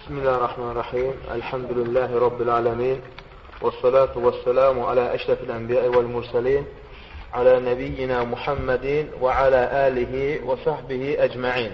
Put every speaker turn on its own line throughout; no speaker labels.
Bismillahirrahmanirrahim. Elhamdülillahi Rabbil alemin. Vessalatu vesselamu ala eşrefil enbiyai vel mursalin. Ala nebiyyina Muhammedin və ala alihi və sahbihi əcma'in.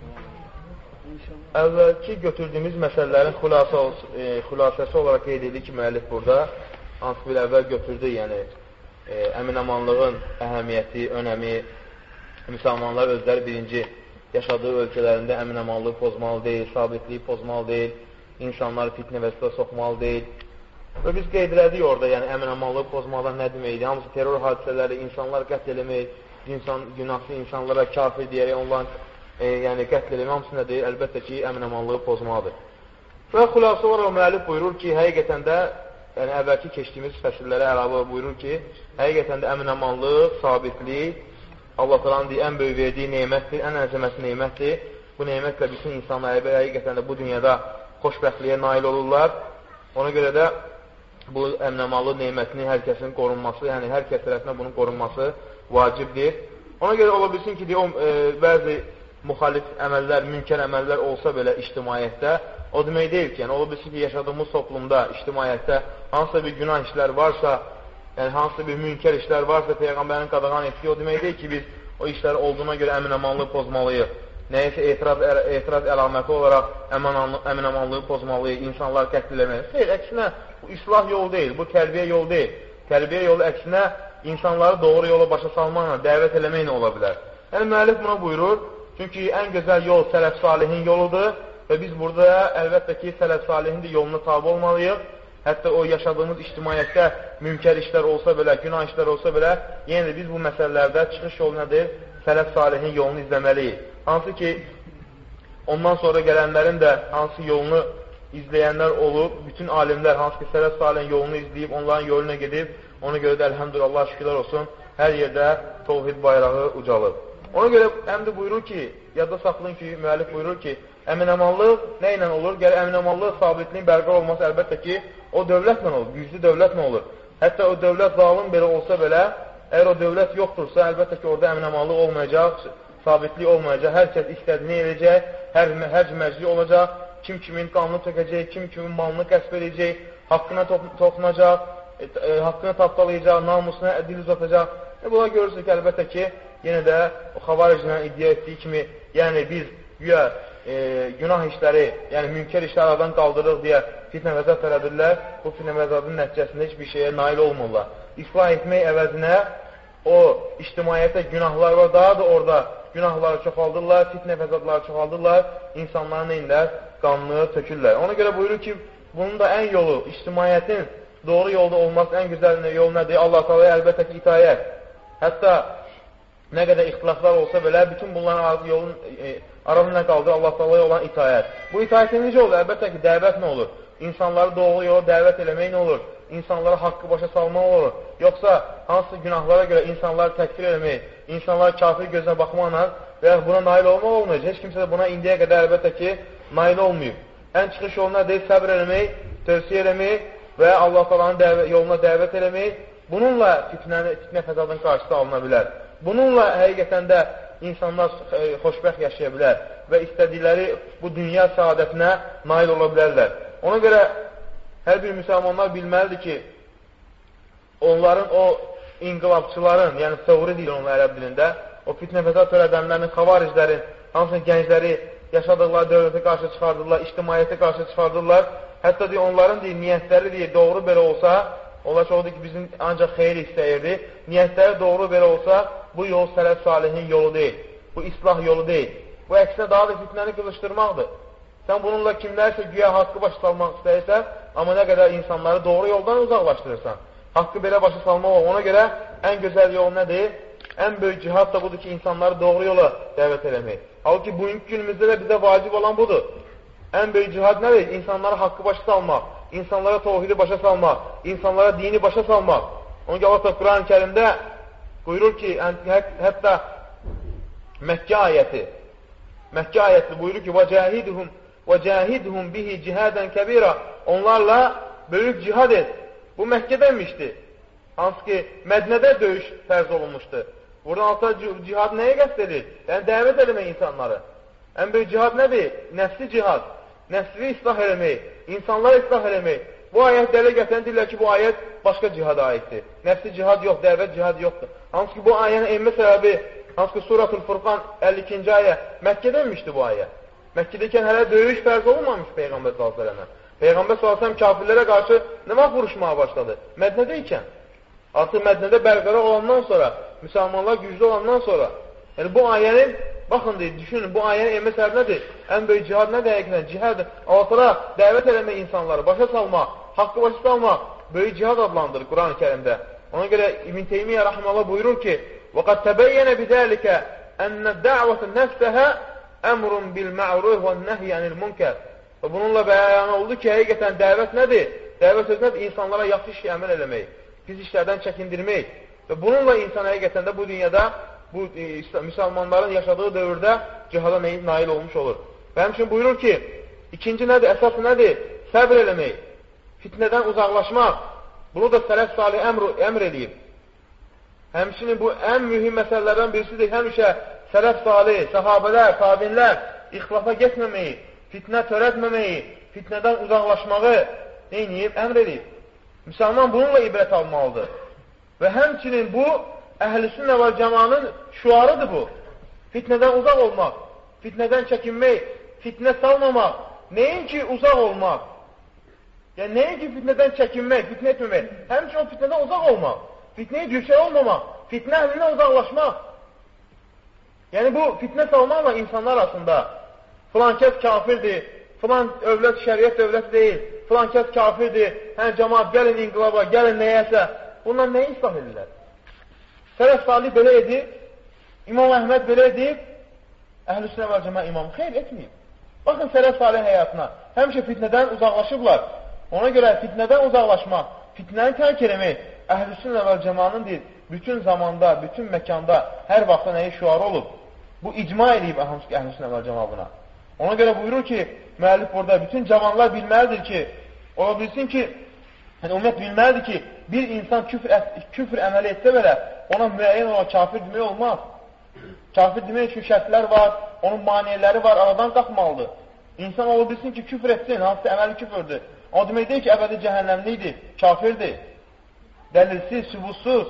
Əvvəlki götürdüyümüz məsələlərin xülasəsi olaraq qeyd edilir ki, müəllif burada hansı bir əvvəl götürdü, yəni əmin-amanlığın əhəmiyyəti, önəmi, müsəlmanlar özləri birinci yaşadığı ölkələrində əmin-amanlığı pozmalı deyil, sabitliyi pozmalı deyil, insanları fitnə vəziyyətə soxmalı deyil. Və biz qeyd elədik orada, yəni əmin-amanlığı pozmadan nə deməkdir? Hamısı terror hadisələri, insanlar qətl eləmək, günahsız insanlara kafir deyərək onların yəni qətl eləmək, hamısı nə deyil? Əlbəttə ki, əmin-amanlığı pozmalıdır. Və xülasə olaraq müəllif buyurur ki, həqiqətən də, yəni əvvəlki keçdiyimiz fəsillərə əlavə buyurur ki, həqiqətən də əmin-amanlıq, sabitlik, Allah Teala'nın ən böyük verdiyi neymətdir, ən əzəmətli neymətdir. Bu neymətlə bütün insanlar həqiqətən də bu dünyada xoşbəxtliyə nail olurlar. Ona görə də bu əmin-amanlıq neymətini hər kəsin qorunması, yəni hər kəs tərəfindən bunun qorunması vacibdir. Ona görə ola bilsin ki, bəzi müxalif əməllər, münkər əməllər olsa belə ictimaiyyətdə, o demək deyil ki, yəni ola bilsin ki, yaşadığımız toplumda, ictimaiyyətdə hansısa bir günah işlər varsa, yəni hansısa bir münkər işlər varsa, Peyğəmbərin qadağan etdiyi, o demək deyil ki, biz o işlər olduğuna görə əmin-amanlığı pozmalıyıq. Nəyisə etiraz əlaməti olaraq əmin-amanlığı pozmalıyıq, insanlar qətl eləməliyik. Xeyr, əksinə, bu islah yolu deyil, bu tərbiyə yolu deyil. Tərbiyə yolu əksinə insanları doğru yola başa salmaqla, dəvət eləməklə ola bilər. Yəni, müəllif buna buyurur, çünki ən gözəl yol sələf-salihin yoludur və biz burada əlbəttə ki, sələf-salihin də yoluna tabi olmalıyıq. Hətta o yaşadığımız ictimaiyyətdə münkər işlər olsa belə, günah işlər olsa belə, yenə də biz bu məsələlərdə çıxış yolu nədir? Sələf-salihin yolunu izləməliyik. Hansı ki, ondan sonra gələnlərin də hansı yolunu izləyənlər olub, bütün alimlər hansı ki, sələf-salihin yolunu izləyib, onların yoluna gedib, ona görə də əlhəmdülillah, şükürlər olsun, hər yerdə təvhid bayrağı ucalıb. Ona görə həm də buyurur ki, yadda saxlayın ki, müəllif buyurur ki, əmin-amanlıq nə ilə olur? Gəlir əmin-amanlıq sabitliyin bərqərar olması əlbəttə ki, o dövlətlə olur, güclü dövlətlə olur. Hətta o dövlət zalim belə olsa belə, əgər o dövlət yoxdursa, əlbəttə ki, orada əmin-amanlıq olmayacaq, sabitlik olmayacaq, hər kəs istədiyini edəcək, hər məcli olacaq, kim kimin qanını tökəcək, kim kimin malını qəsb edəcək, haqqına toxunacaq, haqqını tapdalayacaq, namusuna dil uzatacaq. Buna görürsünüz ki, əlbəttə ki, yenə də o xavariclə iddia etdiyi kimi, yəni biz güya günah işləri, yəni münkər işləri aradan qaldırırıq deyə fitnə vəzat tərədirlər, bu fitnə vəzatın nəticəsində heç bir şeyə nail olmurlar. İslah etmək əvəzinə o ictimaiyyətdə günahlar var, daha da orada günahları çoxaldırlar, fitnə vəzatları çoxaldırlar, insanların neyinlər? Qanını tökürlər. Ona görə buyurur ki, bunun da ən yolu, ictimaiyyətin doğru yolda olması ən gözəl yol nədir? Allah Teala'ya əlbəttə ki, itayət. Hətta nə qədər ixtilaflar olsa belə, bütün bunların yolun arasında qaldır Allah Teala'ya olan itayət. Bu itayət necə olur? Əlbəttə ki, dəvət nə olur? İnsanları doğru yola dəvət eləmək nə olur? İnsanlara haqqı başa salmaq olur? Yoxsa hansı günahlara görə insanları təkfir eləmək, insanlara kafir gözünə baxmaqla və buna nail olmaq olmayacaq. Heç kimsə də buna indiyə qədər əlbəttə ki, nail olmayıb. Ən çıxış yoluna deyil, səbr eləmək, tövsiyə eləmək və Allah Teala'nın yoluna dəvət eləmək. Bununla fitnə fəsadın qarşısı alına bilər. Bununla həqiqətən də insanlar xoşbəxt yaşaya bilər və istədikləri bu dünya səadətinə nail ola bilərlər. Ona görə hər bir müsəlmanlar bilməlidir ki, onların o inqilabçıların, yəni təvri deyil onun ərəb dilində, o fitnə fəsad törədənlərin, xavariclərin, hansının gəncləri yaşadıqları dövlətə qarşı çıxardırlar, ictimaiyyətə qarşı çıxardırlar. Hətta deyir, onların deyir, niyyətləri deyir, doğru belə olsa, onlar çoxdur ki, bizim ancaq xeyir istəyirdi. Niyyətləri doğru belə olsa, bu yol sələf-salihin yolu deyil. Bu islah yolu deyil. Bu əksinə daha da fitnəni qılışdırmaqdır. Sən bununla kimlərsə güya haqqı başa salmaq istəyirsən, amma nə qədər insanları doğru yoldan uzaqlaşdırırsan. Haqqı belə başa salmaq olur. Ona görə ən gözəl yol nədir? Ən böyük cihad da budur ki, insanları doğru yola dəvət eləmək. Halbuki bugünkü günümüzdə də bizə vacib olan budur. Ən böyük cihad nədir? İnsanlara haqqı başa salmaq, insanlara təvhidi başa salmaq, insanlara dini başa salmaq. Onun ki, Allah Quran-ı Kərimdə buyurur ki, hətta Məkkə ayəti buyurur ki, وَجَاهِدْهُمْ بِهِ جِهَادًا كَبِيرًا Onlarla böyük cihad et. Bu Məkkədənmişdi. Hansı ki, Mədnədə döyüş fərz olunmuşdu. Buradan alta cihad nəyə qəsd edir? Yəni, dəvət eləmək insanları. Ən böyük cihad nədir? Nəfsi cihad. nəsli islah eləmək, insanları islah eləmək. Bu ayət dələ gətirən deyirlər ki, bu ayət başqa cihada aiddir. Nəfsi cihad yox, dəvət cihad yoxdur. Hansı ki, bu ayənin enmə səbəbi, hansı ki, Suratul Furqan 52-ci ayə Məkkədə inmişdi bu ayə. Məkkədəykən hələ döyüş fərz olmamış Peyğəmbər s.ə.və. Peyğəmbər s.ə.v kafirlərə qarşı nə vaxt vuruşmağa başladı? Mədnədəykən. Artıq Mədnədə bərqərar olandan sonra, müsəlmanlar güclü olandan sonra, yəni bu ayənin, baxın deyir, düşünün, bu ayənin enmə səbəbi nədir? Ən böyük cihad nədir həqiqətən? Cihad, Allah'a dəvət eləmək insanları, başa salmaq, haqqı başa salmaq, böyük cihad adlandırır Quran-ı Kərimdə. Ona görə İbn Teymiyyə rəhməllah buyurur ki, وَقَدْ تَبَيَّنَ بِذَٰلِكَ أَنَّ الدَّعْوَةَ نَفْسَهَا أَمْرٌ بِالْمَعْرُوفِ وَالنَّهْيِ عَنِ الْمُنكَرِ. Və bununla bəyan oldu ki, həqiqətən dəvət nədir? Dəvət söz nədir? İnsanlara yaxşı işlə əməl eləmək, pis işlərdən çəkindirmək. Və bununla insan həqiqətən də bu dünyada, bu müsəlmanların yaşadığı dövrdə cihada nail olmuş olur. Və həmçinin buyurur ki, ikinci nədir? Əsası nədir? Səbr eləmək, fitnədən uzaqlaşmaq. Bunu da sələf salih əmr edib. Həmçinin bu ən mühüm məsələlərdən birisidir. Həmişə sələf salih, sahabələr, tabinlər ixtilafa getməməyi, fitnə törətməməyi, fitnədən uzaqlaşmağı neyiniyib? Əmr edib. Müsəlman bununla ibrət almalıdır. Və həmçinin bu, əhl-i-sünnə və cəmanın şüarıdır bu. Fitnədən uzaq olmaq, fitnədən çəkinmək, fitnə salmamaq, nəinki uzaq olmaq. Yəni, nəinki fitnədən çəkinmək, fitnə etməmək, həmçinin o fitnədən uzaq olmaq, fitnəyə düşər olmamaq, fitnə əhlinə uzaqlaşmaq. Yəni, bu fitnə salmaqla insanlar arasında filan kəs kafirdir, filan övlət şəriət dövləti deyil, filan kəs kafirdir, hə, cəmaat, gəlin inqilaba, gəlin nəyəsə, bunlar nəyi islah edirlər? Sələf salih belə edib, İmam Əhməd belə edib, Əhl-i-Sünnə və Cəmaət imamı xeyr etməyib. Baxın, sələf salih həyatına, həmişə fitnədən uzaqlaşıblar. Ona görə fitnədən uzaqlaşmaq, fitnəni tərk eləmək, Əhl-i-Sünnə və Cəmaatın deyil, bütün zamanda, bütün məkanda, hər vaxtda nəyi şüarı olub. Bu icma edib Əhl-i-Sünnə və Cəmaat buna. Ona görə buyurur ki, müəllif burada, bütün cavanlar bilməlidir ki, ola bilsin ki, ümumiyyət bilməlidir ki, bir insan küfr əməli etsə belə, ona müəyyən olaraq kafir demək olmaz. Kafir demək üçün şərtlər var, onun maniyələri var, aradan qalxmalıdır. İnsan ola bilsin ki, küfr etsin, hansısa əməli küfürdür. O demək deyil ki, əbədi cəhənnəmlidir, kafirdir, dəlilsiz, sübutsuz.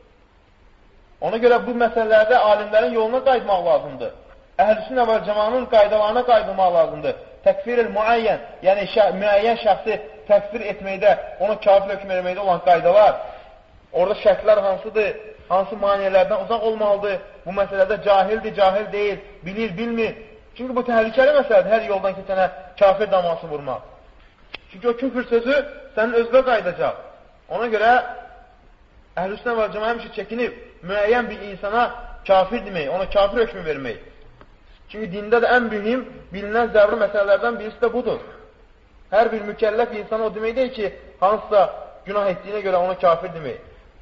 Ona görə bu məsələlərdə alimlərin yoluna qayıtmaq lazımdır. Əhl-i-Sünnə və Cəmaatın qaydalarına qayıtmaq lazımdır. Təkfir-il müəyyən, yəni müəyyən şəxsi təkfir etməkdə, ona kafir hökm etməkdə olan qaydalar, orada şərtlər hansıdır, hansı maniyələrdən uzaq olmalıdır, bu məsələdə cahildir, cahil deyil, bilir, bilmir. Çünki bu təhlükəli məsələdir, hər yoldan keçənə kafir daması vurmaq. Çünki o küfür sözü sənin özünə qayıdacaq. Ona görə Əhl-i-Sünnə və Cəmaat həmişə çəkinib, müəyyən bir insana kafir demək, ona kafir hökmü vermək. Çünki dində də ən mühüm, bilinən zəruri məsələlərdən birisi də budur. Hər bir mükəlləf insana o demək deyil ki, hansısa günah etdiyinə görə ona kafir demək.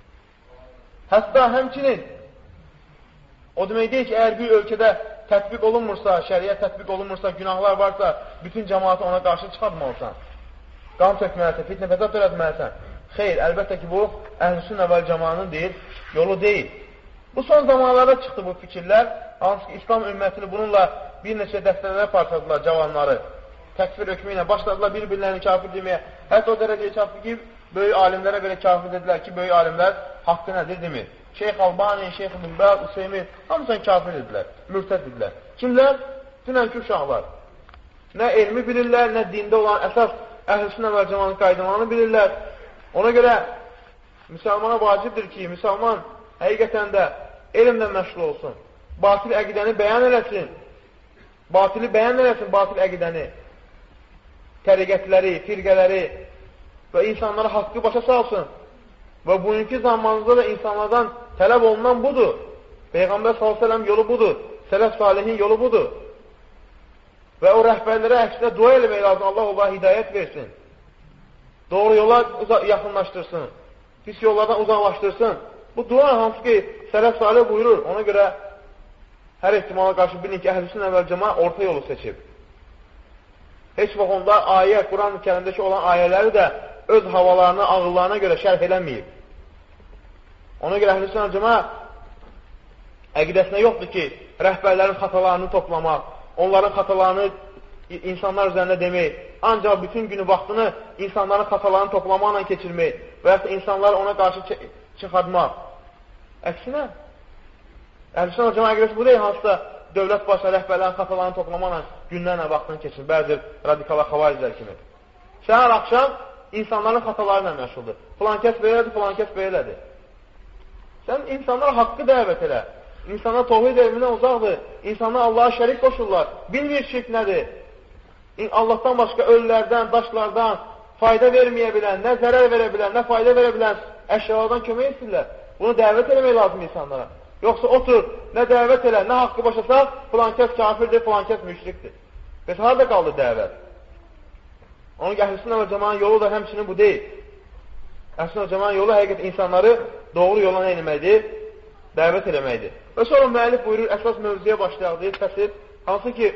Hətta həmçinin o demək deyil ki, əgər bir ölkədə tətbiq olunmursa, şəriət tətbiq olunmursa, günahlar varsa, bütün cəmaatı ona qarşı çıxartmalısan. Qan tökməlisən, fitnə fəsad törətməlisən. Xeyr, əlbəttə ki, bu Əhl-i-Sünnə və Cəmaatın deyil, yolu deyil. Bu son zamanlarda çıxdı bu fikirlər, hansı ki, İslam ümmətini bununla bir neçə dəstələrə parçaladılar cavanları. Təkfir hökmü ilə başladılar bir-birlərini kafir deməyə. Hətta o dərəcəyə çatdı ki, böyük alimlərə belə kafir dedilər ki, böyük alimlər haqqı nədir demir. Şeyx Albani, Şeyx İbn Baz, Hüseymin, hamısan kafir dedilər, mürtəd dedilər. Kimlər? Dünənki uşaqlar. Nə elmi bilirlər, nə dində olan əsas Əhl-i-Sünnə və Cəmaatın qaydalarını bilirlər. Ona görə müsəlmana vacibdir ki, müsəlman həqiqətən də elmlə məşğul olsun. Batil əqidəni bəyan eləsin. Batili bəyan eləsin, batil əqidəni. Təriqətləri, firqələri və insanlara haqqı başa salsın. Və bugünkü zamanımızda da insanlardan tələb olunan budur. Peyğəmbər s.ə.v yolu budur. Sələf salihin yolu budur. Və o rəhbərlərə əksinə dua eləmək lazım. Allah onlara hidayət versin. Doğru yola yaxınlaşdırsın. Pis yollardan uzaqlaşdırsın. Bu dua hansı ki, sələf salih buyurur. Ona görə hər ehtimala qarşı bilin ki, Əhl-i-Sünnə və Cəmaat orta yolu seçib. Heç vaxt onda ayə, Quran-ı Kərimdəki olan ayələri də öz havalarına, ağıllarına görə şərh eləməyib. Ona görə Əhl-i-Sünnə və Cəmaat əqidəsinə yoxdur ki, rəhbərlərin xatalarını toplamaq, onların xatalarını insanlar üzərində demək, ancaq bütün günü vaxtını insanların xatalarını toplamaqla keçirmək və ya insanları ona qarşı çıxartmaq. Əksinə, Əhl-i Cəmaət əqidəsi bu deyil, hansısa dövlət başa rəhbərlərin xatalarını toplamaqla günlərlə vaxtını keçirir, bəzi radikala xavariclər kimi. Səhər axşam insanların xataları ilə məşğuldur. Filan kəs belədir, filan kəs belədir. Sən insanlara haqqı dəvət elə. İnsanlar tohid elmindən uzaqdır. İnsanlar Allaha şərik qoşurlar. Bilmir şirk nədir? Allahdan başqa ölülərdən, daşlardan fayda verməyə bilən, nə zərər verə bilən, nə fayda verə bilən əşyalardan kömək etsinlər. Bunu dəvət eləmək lazım insanlara. Yoxsa otur, nə dəvət elə, nə haqqı başasaq, filan kəs kafirdir, filan kəs müşrikdir. Bəs harada qaldı dəvət? Onun Əhl-i və Cəmaətin yolu da həmçinin bu deyil. Əhl-i və Cəmaətin yolu həqiqət insanları doğru yola nə eləməkdir? Dəvət eləməkdir. Və sonra müəllif buyurur, əsas mövzuya başlayaq deyil, fəsil, hansı ki,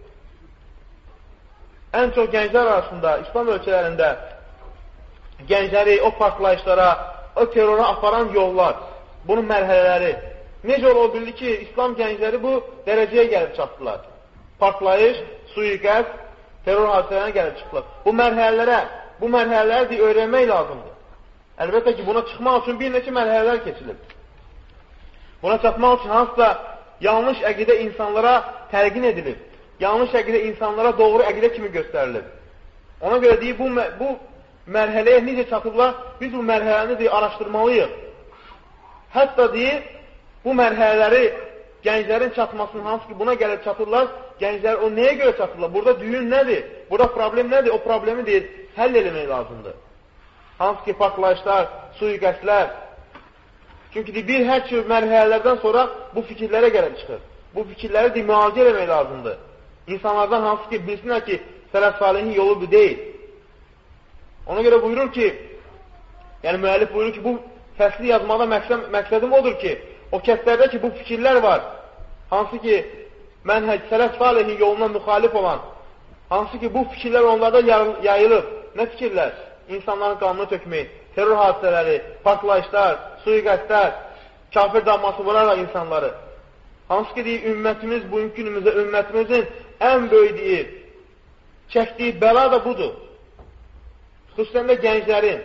ən çox gənclər arasında, İslam ölkələrində gəncləri o partlayışlara, o terrora aparan yollar, bunun mərhələləri, necə ola bildi ki, İslam gəncləri bu dərəcəyə gəlib çatdılar. Partlayış, suiqəst, terror hadisələrinə gəlib çıxdılar. Bu mərhələləri öyrənmək lazımdır. Əlbəttə ki, buna çıxmaq üçün bir neçə mərhələlər keçilib. Buna çatmaq üçün hansısa yanlış əqidə insanlara təlqin edilib. Yanlış əqidə insanlara doğru əqidə kimi göstərilib. Ona görə deyib, bu mərhələyə necə çatıblar, biz bu mərhələni araşdırmalıyıq. Hətta deyib, bu mərhələləri gənclərin çatmasının hansı ki, buna gəlib çatırlar, gənclər o nəyə görə çatırlar? Burada düyün nədir? Burada problem nədir? O problemi deyil, həll eləmək lazımdır. Hansı ki, partlayışlar, suiqəstlər. Çünki bir hər mərhələlərdən sonra bu fikirlərə gəlib çıxır. Bu fikirləri müalicə eləmək lazımdır. İnsanlardan hansı ki, bilsinlər ki, sələf salihin yolu bu deyil. Ona görə buyurur ki, yəni müəllif buyurur ki, bu fəsli yazmada məqsədim odur ki, o kəslərdə ki, bu fikirlər var, hansı ki, mənhəc, sələf salihin yoluna müxalif olan, hansı ki, bu fikirlər onlarda yayılıb. Nə fikirlər? İnsanların qanını tökmək, terror hadisələri, partlayışlar, suiqəstlər, kafir damması vurarlar insanları. Hansı ki, deyir, ümmətimiz, bugünkü günümüzdə ümmətimizin ən böyüdüyü, çəkdiyi bəla da budur. Xüsusən də gənclərin.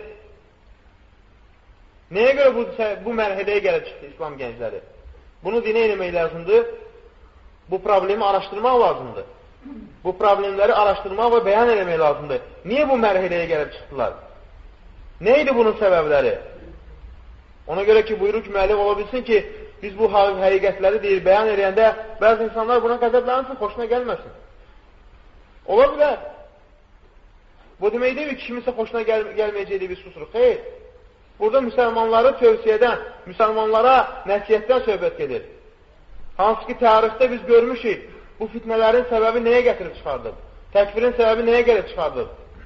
Nəyə görə bu mərhələyə gəlib çıxdı İslam gəncləri? Bunu dinə eləmək lazımdır. Bu problemi araşdırmaq lazımdır. Bu problemləri araşdırmaq və bəyan eləmək lazımdır. Niyə bu mərhələyə gəlib çıxdılar? Nə idi bunun səbəbləri? Ona görə ki, buyurur ki, müəllif ola bilsin ki, biz bu həqiqətləri deyir, bəyan eləyəndə bəzi insanlar buna qəzəblənsin, xoşuna gəlməsin. Ola bilər. Bu demək deyil ki, kiminsə xoşuna gəlməyəcəkdir, biz susuruq. Xeyr. Burada müsəlmanları tövsiyədən, müsəlmanlara nəsiyyətdən söhbət gedir. Hansı ki, tarixdə biz görmüşük, bu fitnələrin səbəbi nəyə gətirib çıxardıb? Təkfirin səbəbi nəyə gəlib çıxardıb?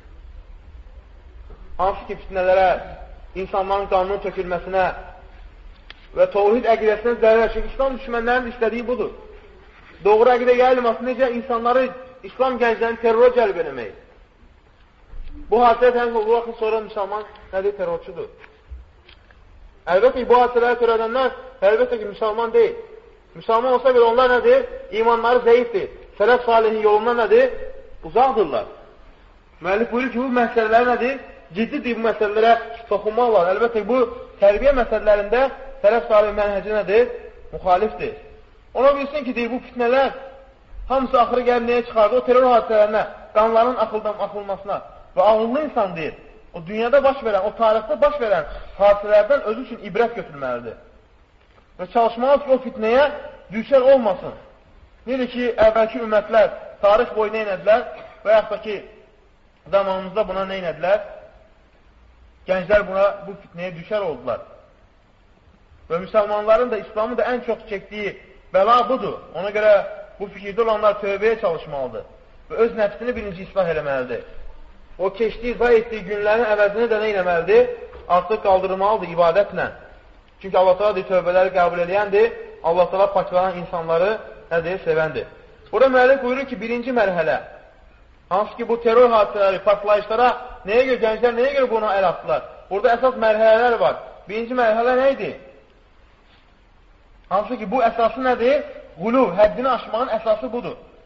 Hansı ki, fitnələrə, insanların qanunun tökülməsinə və təvhid əqidəsinə zərər. Çünki İslam düşmənlərinin istədiyi budur. Doğru əqidə yayılması necə insanları, İslam gənclərini terrora cəlb eləmək. Bu hadisəyə təmin olduğu vaxtın sonra müsəlman nədir? Terrorçudur. Əlbəttə ki, bu hadisələri törədənlər əlbəttə ki, müsəlman deyil. Müsəlman olsa belə onlar nədir? İmanları zəifdir. Sələf salihin yolundan nədir? Uzaqdırlar. Müəllif buyurur ki, bu məsələlər nədir? Ciddidir bu məsələlərə toxunmaq var. Əlbəttə ki, bu tərbiyə məsələlərində sələf salihin mənhəci nədir? Müxalifdir. Ona bilsin ki, deyir, bu fitnələr hamısı axırı gəlib nəyə çıxardı? O terror hadisələrinə, qanların axılmasına və ağıllı insan deyir. O dünyada baş verən, o tarixdə baş verən hadisələrdən özü üçün ibrət götürməlidir. Və çalışmalı ki, o fitnəyə düşər olmasın. Necə ki, əvvəlki ümmətlər tarix boyu nə inədilər və yaxud da ki, zamanımızda buna nə inədilər? Gənclər bu fitnəyə düşər oldular. Və müsəlmanların da, İslamın da ən çox çəkdiyi bəla budur. Ona görə bu fikirdə olanlar tövbəyə çalışmalıdır və öz nəfsini birinci islah eləməlidir. O keçdiyi, zay etdiyi günlərin əvəzini də nə eləməlidir? Artıq qaldırmalıdır ibadətlə. Çünki Allah Teala deyir, tövbələri qəbul edəndir, Allah Teala paklanan insanları nədir? Sevəndir. Burada müəllif buyurur ki, birinci mərhələ, hansı ki, bu terror hadisələri, partlayışlara nəyə görə, gənclər nəyə görə buna əl atdılar? Burada əsas mərhələlər var. Birinci mərhələ nə idi? Hansı ki, bu əsası nədir? Quluv, həddini aşmağın əsası budur.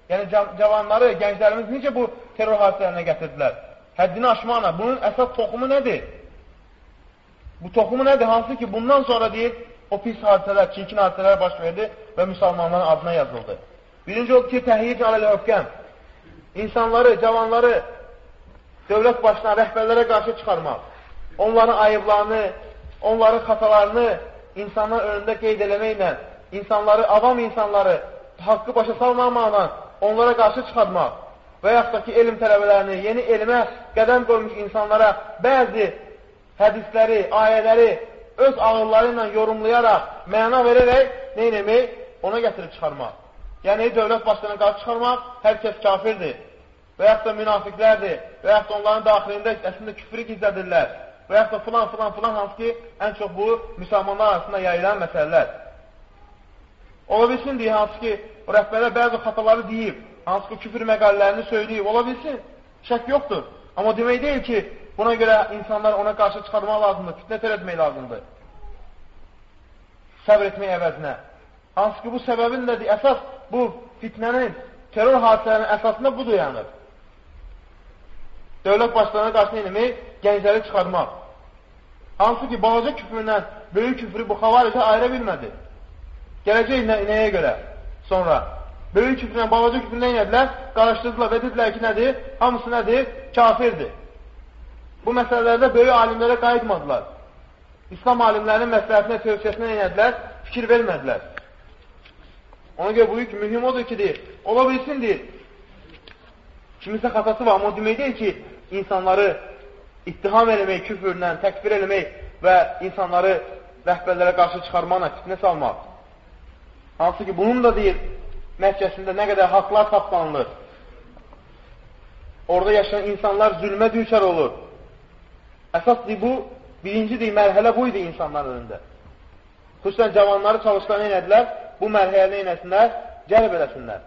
yəni cavanları, gənclərimiz necə bu terror hadisələrinə gətirdilər? Həddini aşmaqla. Bunun əsas toxumu nədir? Bu toxumu nədir? Hansı ki, bundan sonra deyir, o pis hadisələr, çirkin hadisələr baş verdi və müsəlmanların adına yazıldı. Birinci oldu ki, təhyic aləl-hökkəm. İnsanları, cavanları dövlət başına, rəhbərlərə qarşı çıxarmaq. Onların ayıblarını, onların xatalarını insanlar önündə qeyd eləməklə, insanları, avam insanları haqqı başa salmamaqla onlara qarşı çıxarmaq və yaxud da ki, elm tələbələrini, yeni elmə qədəm qoymuş insanlara bəzi hədisləri, ayələri öz ağılları ilə yorumlayaraq, məna verərək neynəmək? Ona gətirib çıxarmaq. Yəni, dövlət başlarına qarşı çıxarmaq, hər kəs kafirdir və yaxud da münafiqlərdir və yaxud da onların daxilində əslində küfrü gizlədirlər və yaxud da filan, hansı ki, ən çox bu, müsəlmanlar arasında yayılan məsələlər. Ola bilsin deyir, hansı ki, o rəhbərlər bəzi xataları deyib, hansı ki, küfür məqalələrini söyləyib, ola bilsin, şək yoxdur. Amma demək deyil ki, buna görə insanlar ona qarşı çıxarmaq lazımdır, fitnə törətmək lazımdır. Səbr etmək əvəzinə. Hansı ki, bu səbəbin nədir? Əsas bu fitnənin, terror hadisələrinin əsasında budur yanır. Dövlət başlarına qarşı eləmək, gəncləri çıxarmaq. Hansı ki, balaca küfründən böyük küfrü bu xavaricə ayıra bilmədi. Gələcək nəyə görə? Sonra, böyük küfründən, balaca küfrü nə inədilər? Qarışdırdılar və dedilər ki, nədir? Hamısı nədir? Kafirdir. Bu məsələlərdə böyük alimlərə qayıtmadılar. İslam alimlərinin məsləhətinə, tövsiyəsinə inədilər, fikir vermədilər. Ona görə bu yük mühüm odur ki, deyir, ola bilsin, deyir, kimisə xatası var, amma demək deyil ki, insanları ittiham eləmək, küfürlə, təkfir eləmək və insanları rəhbərlərə qarşı çıxarmaqla fitnə salmaq. Hansı ki, bunun da deyir, nəticəsində nə qədər haqlar tapdanılır. Orada yaşayan insanlar zülmə düçar olur. Əsas deyir, bu, birinci deyir, mərhələ bu idi insanların önündə. Xüsusən cavanları çalışqan elədilər, bu mərhələdə eləsinlər, cəlb eləsinlər.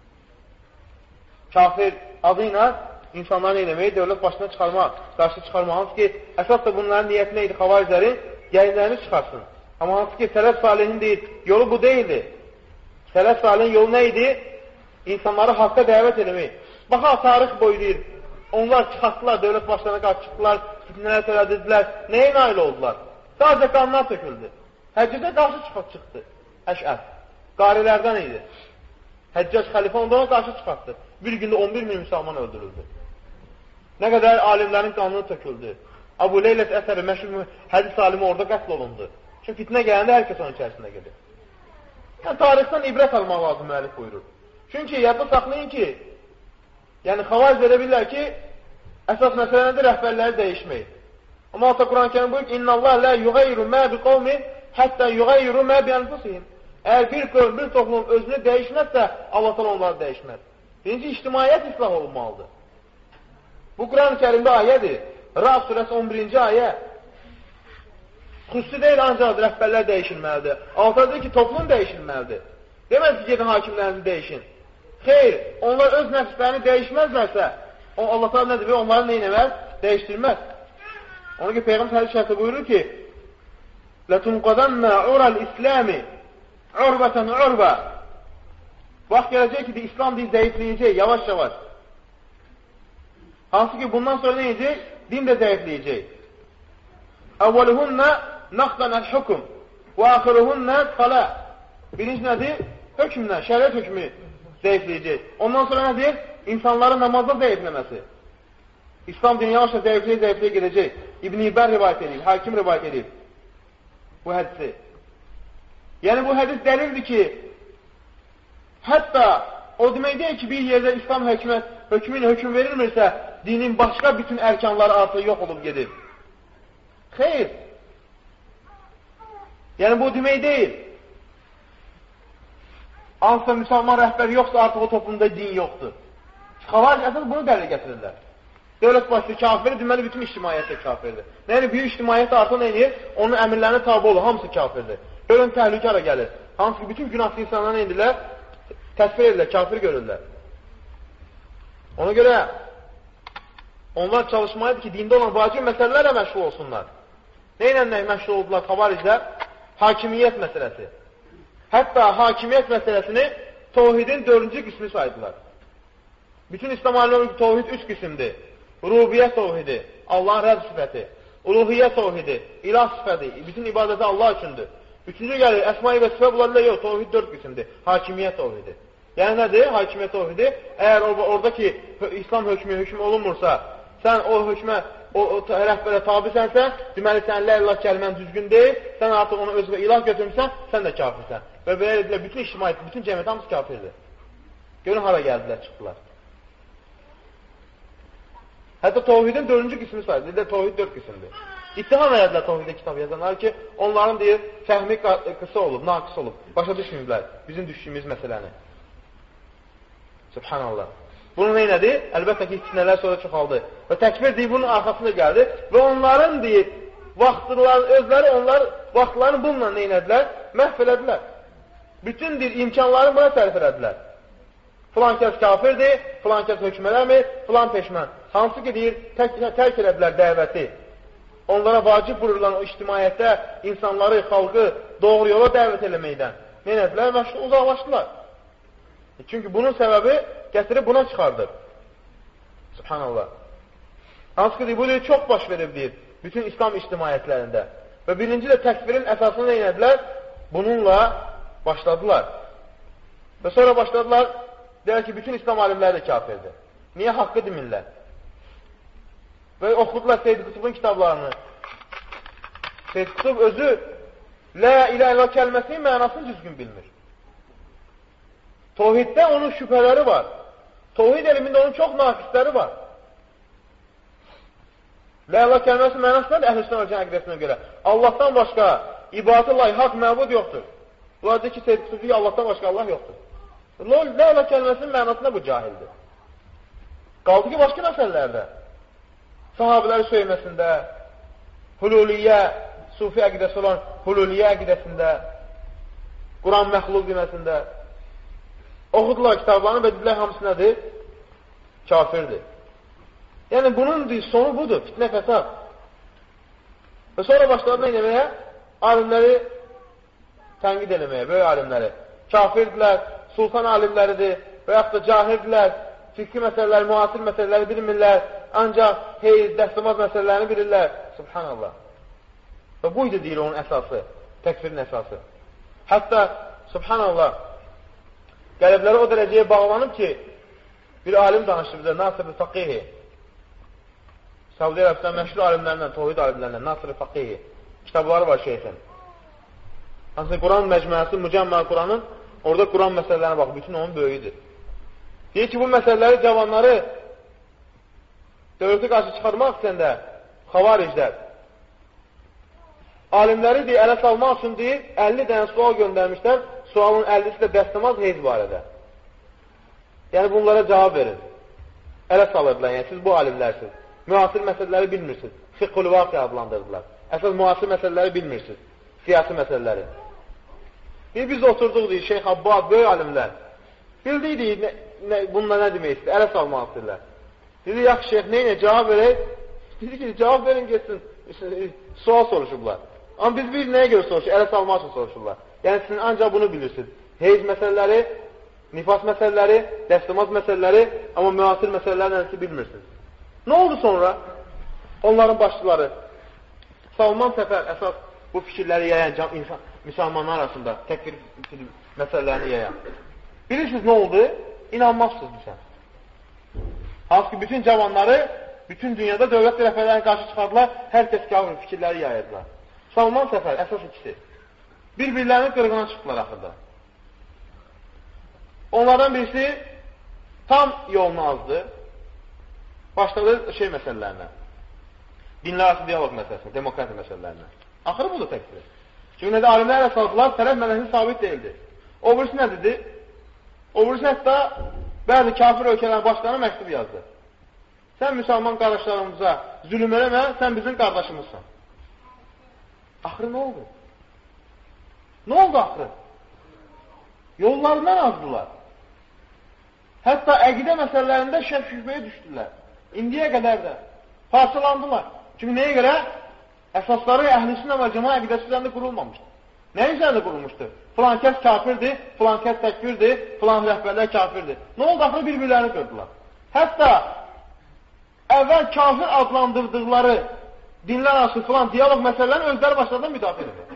Kafir adı ilə insanların eləməyi, dövlət başına çıxarmaq, qarşı çıxarmaq. Hansı ki, əsas da bunların niyyəti nə idi? Xavariclərin yayınlarını çıxarsın. Amma hansı ki, Sələf Salihin deyir, yolu bu deyildi. Sələf Salihin yolu nə idi? İnsanları haqqa dəvət eləmək. Baxa, tarix boyu deyir, onlar çıxartdılar, dövlət başlarına qarşı çıxdılar, fitnələr törədildilər. Nəyə nail oldular? Sadəcə qanlar töküldü. Həccədə qarşı çıxdı. Əşəf. Qarilərdən idi. Həccac xəlifə ondan qarşı çıxartdı. Bir gündə 11 min müsəlman öldürüldü. Nə qədər alimlərin qanunu töküldü. Abu Leylət əsəri, məşhur hədis alimi orada qətl olundu. Çünki fitnə gələndə hər kəs onun içərisində gedir. Yəni, tarixdən ibrət almaq lazım, müəllif buyurur. Çünki yadda saxlayın ki, yəni xavaric verə bilirlər ki, əsas məsələ nədir? Rəhbərləri dəyişmək. Amma Ata Quran-Kərim buyur ki, İnna Allah la yuğayyiru mə bi qavmin hətta yuğayyiru mə bi anfusihim. Əgər bir qövm, bir toplum özünü dəyişməzsə, Allah da onları dəyişməz. Birinci, ictimaiyyət islah olunmalıdır. Bu Quran-ı Kərimdə ayədir. Ra'd surəsi 11-ci ayə. Xüsusi deyil, ancaq rəhbərlər dəyişilməlidir. Altadır ki, toplum dəyişilməlidir. Deməz ki, gedin hakimlərinizi dəyişin. Xeyr, onlar öz nəfslərini dəyişməzlərsə, Allah da nədir? Onları neynəməz? Dəyişdirməz. Ona ki, Peyğəmbər hədis şərtdə buyurur ki, لَتُنْقَدَنَّ عُرَى الْإِسْلَامِ عُرْبَةً عُرْبَةً. Vaxt gələcək ki, İslam deyil, zəifləyəcək, yavaş-yavaş. Hansı ki, bundan sonra nə edəcək? Din də zəifləyəcək. Əvvəluhunnə naxdan əl-hüküm və axiruhunnə salə. Birinci nədir? Hökmlə, şəriət hökmü zəifləyəcək. Ondan sonra nədir? İnsanların namazda zəifləməsi. İslam dini yavaşla zəifləyə gedəcək. İbn-i İbər rivayət edir, hakim rivayət edir bu hədisi. Yəni, bu hədis dəlildir ki, hətta o demək deyil ki, bir yerdə İslam hökmü ilə hökm verilmirsə, dinin başqa bütün ərkanları artıq yox olub gedir. Xeyr. Yəni, bu demək deyil. Hansısa müsəlman rəhbər yoxsa artıq o toplumda din yoxdur. Xavaric əsas bunu dəlil gətirirlər. Dövlət başlı kafirdir, deməli bütün ictimaiyyət də kafirdir. Yəni, büyük ictimaiyyət artıq nə edir? Onun əmirlərinə tabi olur, hamısı kafirdir. Görün, təhlükə ara gəlir. Hansı ki, bütün günahlı insanlar nə edirlər? Təsvir edirlər, kafir görürlər. Ona görə onlar çalışmalıdır ki, dində olan vacib məsələlərlə məşğul olsunlar. Nə ilə məşğul oldular xavariclər? Hakimiyyət məsələsi. Hətta hakimiyyət məsələsini Tohidin 4-cü qismi saydılar. Bütün İslam alimləri təvhid 3 qismdir. Rubiyyət təvhidi, Allahın rəbb sifəti. Uluhiyyət təvhidi, ilah sifəti, bütün ibadəti Allah üçündür. Üçüncü gəlir, əsma-i və sifə bunlarla yox, təvhid 4 qismdir. Hakimiyyət təvhidi. Yəni nədir? Hakimiyyət təvhidi. Əgər oradakı İslam hökmü olunmursa, sən o hökmə, o rəhbərə tabisənsə, deməli sən la ilah kəlmən düzgün deyil, sən artıq onu özünə ilah götürmüsən, sən də kafirsən. Və belə bütün ictimaiyyət, bütün cəmiyyət hamısı kafirdir. Görün hara gəldilər, çıxdılar. Hətta təvhidin 4-cü qismi sayılır. Deyirlər, təvhid 4 qismdir. İttiham edədilər təvhiddə kitab yazanlar ki, onların deyir, fəhmi qısa olub, naqis olub. Başa düşmürlər bizim düşdüyümüz məsələni. Subhanallah. Bunu neynədir? Əlbəttə ki, fitnələr sonra çoxaldı. Və təkbir deyib, bunun arxasında gəldi. Və onların deyib, özləri onlar vaxtlarını bununla neynədilər? Məhv elədilər. Bütün deyir, imkanlarını buna sərf elədilər. Filan kəs kafirdir, filan kəs hökmələmir, filan peşmən. Hansı ki, deyir, tərk elədilər dəvəti. Onlara vacib vurulan o ictimaiyyətdə insanları, xalqı doğru yola dəvət eləməkdən. Neynədilər? Məşğul uzaqlaşdılar. Çünki bunun səbəbi gətirib buna çıxardır. Subhanallah. Hansı ki, bu deyir, çox baş verib deyir, bütün İslam ictimaiyyətlərində. Və birinci də təkfirin əsasını neynədilər? Bununla başladılar. Və sonra başladılar, deyər ki, bütün İslam alimləri də kafirdir. Niyə haqqı demirlər? Və oxudular Seyyid Qutubun kitablarını. Seyyid Qutub özü la ilah illallah kəlməsinin mənasını düzgün bilmir. Təvhiddə onun şübhələri var. Təvhid elmində onun çox naqisləri var. La ilah kəlməsinin mənası nədir? Əhl-i Sünnə əqidəsinə görə. Allahdan başqa ibadətə layiq haqq məbud yoxdur. Bunlar deyir ki, Seyyid Qutub deyir ki, Allahdan başqa Allah yoxdur. La ilah kəlməsinin mənasında bu cahildir. Qaldı ki, başqa məsələlərdə. Sahabiləri söyməsində, hululiyyə, sufi əqidəsi olan hululiyyə əqidəsində, Quran məxluq deməsində oxudular kitablarını və dedilər hamısı nədir? Kafirdir. Yəni, bunun sonu budur, fitnə fəsad. Və sonra başladı nə eləməyə? Alimləri tənqid eləməyə, böyük alimləri. Kafirdirlər, sultan alimləridir və yaxud da cahildirlər, fikri məsələləri, müasir məsələləri bilmirlər, ancaq heyz, dəstəmaz məsələlərini bilirlər. Subhanallah. Və bu idi deyir onun əsası, təkfirin əsası. Hətta, subhanallah, qəlbləri o dərəcəyə bağlanıb ki, bir alim danışdı bizə, Nasir-i Faqihi. Səudi Ərəbistan məşhur alimlərindən, təvhid alimlərindən, Nasir-i Faqihi. Kitabları var şeyxin. Hansısa Quran məcmuəsi, Mücəmməl Quranın, orada Quran məsələlərinə bax, bütün onun böyüdür. Deyir ki, bu məsələləri cavanları dövləti qarşı çıxarmaq istəyəndə xavariclər alimləri deyir, ələ salmaq üçün deyir, 50 dənə sual göndərmişlər, sualın 50'si də dəstəmaz heyz barədə. Yəni, bunlara cavab verin. Ələ salırdılar, yəni, siz bu alimlərsiniz. Müasir məsələləri bilmirsiniz. Fiqh-ül vaqi adlandırdılar. Əsas müasir məsələləri bilmirsiniz. Siyasi məsələləri. Deyir, biz oturduq, deyir, Şeyx Abbad, böyük alimlər. Bildik, deyir, bununla nə demək istəyir? Ələ salmaq istəyirlər. Dedi, yaxşı şeyx, neynə, cavab verək? Dedi ki, cavab verin, geçsin. Sual soruşurlar. Amma biz bir nəyə görə soruşur? Ələ salmaq üçün soruşurlar. Yəni, sizin ancaq bunu bilirsiniz. Heyz məsələləri, nifas məsələləri, dəstəmaz məsələləri, amma müasir məsələləri nəsə bilmirsiniz. Nə oldu sonra? Onların başçıları, Salman Səfər əsas bu fikirləri yayan müsəlmanlar arasında təkfir məsələlərini yayan. Bilirsiniz nə oldu? İnanmazsınız bilsən. Hansı ki, bütün cavanları, bütün dünyada dövlət rəhbərlərini qarşı çıxardılar, hər kəs kafir fikirləri yayırdılar. Salman Səfər, əsas ikisi. Bir-birlərinin qırğına çıxdılar axırda. Onlardan birisi tam yolunu azdı. Başladı məsələlərinə. Dinlər arası diyalog məsələsinə, demokratiya məsələlərinə. Axırı budur təkdir. Çünki nədə alimlərlə saldılar, tərəf mənəsi sabit deyildi. O birisi nə dedi? O birisi hətta bəzi kafir ölkələrin başlarına məktub yazdı. Sən müsəlman qardaşlarımıza zülüm eləmə, sən bizim qardaşımızsan. Axırı nə oldu? Nə oldu axırı? Yollarından azdılar. Hətta əqidə məsələlərində şübhəyə düşdülər. İndiyə qədər də parçalandılar. Çünki nəyə görə? Əsasları əhl-i-sünnə və cəmaət əqidəsi üzərində qurulmamışdı. Nə üzərində qurulmuşdu? Filan kəs kafirdir, filan kəs təkfirdir, filan rəhbərlər kafirdir. Nə oldu? Axırı bir-birlərini qırdılar. Hətta əvvəl kafir adlandırdıqları dinlər arası filan diyalog məsələlərini özləri başlarından müdafiə edir.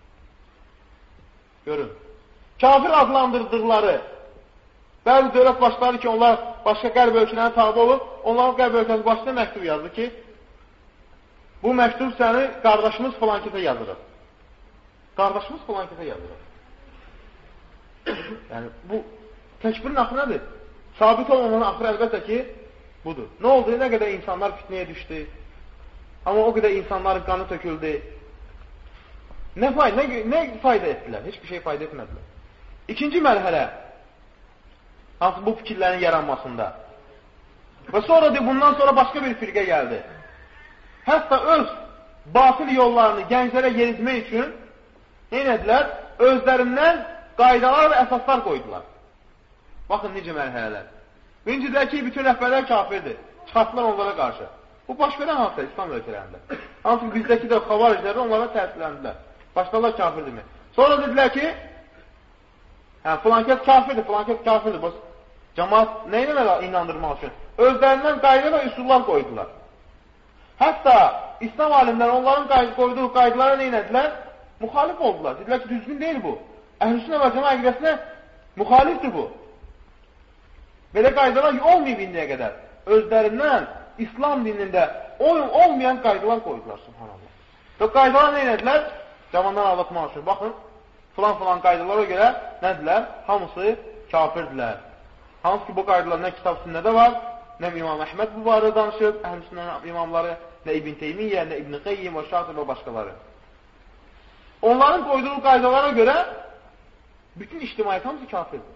Görün. Kafir adlandırdıqları bəzi dövlət başları ki, onlar başqa qərb ölkələrə tabi olur, onların qərb ölkəsi başına məktub yazdı ki, bu məktub səni qardaşımız filan kəsə yazırıq. Qardaşımız filan kəsə yazırıq. Yəni, bu təkbirin axı nədir? Sabit olmanın axırı əlbəttə ki, budur. Nə oldu? Nə qədər insanlar fitnəyə düşdü? Amma o qədər insanların qanı töküldü. Nə fayda etdilər? Heç bir şey fayda etmədilər. İkinci mərhələ, hansı bu fikirlərin yaranmasında. Və sonra bundan sonra başqa bir firqə gəldi. Hətta öz batıl yollarını gənclərə yeritmək üçün nə edilər? Özlərindən qaydalar və əsaslar qoydular. Baxın necə mərhələlər. Birincilər ki, bütün rəhbərlər kafirdir. Çıxartdılar onlara qarşı. Bu baş verən hansıdır İslam ölkələrində. Hansı ki, bizdəki də xavaricləri onlara təsirləndilər. Başlarlar kafirdirmi? Sonra dedilər ki, filankət kafirdir, filankət kafirdir. Cəmaat nə ilə inandırmaq üçün? Özlərindən qayda və üsullar qoydular. Hətta İslam alimləri onların qoyduğu qaydalara nə edilər? Müxalif oldular. Dedilər ki, düzgün deyil bu. Əhl-i-Sünnə və Cəmaət əqidəsinə müxalifdir bu. Belə qaydalar olmayıb indiyə qədər. Özlərindən İslam dinində olmayan qaydalar qoydular, subhanallah. Və qaydalar nə edilər? Cavandan aldatmaq üçün. Baxın, filan qaydalara görə nədirlər? Hamısı kafirdirlər. Hansı ki, bu qaydalar nə kitab sünnədə var, nə İmam Əhməd bu barədə danışıb, Əhl-i-Sünnə imamları, nə İbn Teymiyyə, nə İbn Qeyyim və Şatib və başqaları. Onların qoyduğu qaydalara görə bütün ictimaiyyət hamısı kafirdir.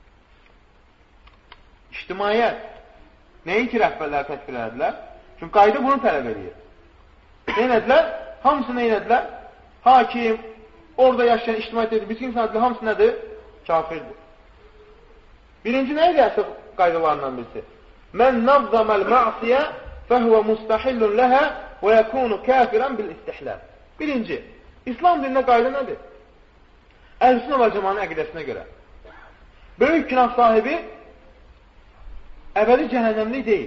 İctimaiyyət nəinki rəhbərləri təkbir edilər? Çünki qayda bunu tələb edir. Nə edilər? Hamısı nə edilər? Hakim, orada yaşayan ictimaiyyət edir, bütün insanlar hamısı nədir? Kafirdir. Birinci nə idi əsas qaydalarından birisi? Mən nazzaməl ma'siyə fəhvə mustahillun ləhə və yəkunu kafirən bil istihlal. Birinci, İslam dinində qayda nədir? Əhl-i-Sünnə və Cəmaətin əqidəsinə görə. Böyük günah sahibi əbədi cəhənnəmlik deyil.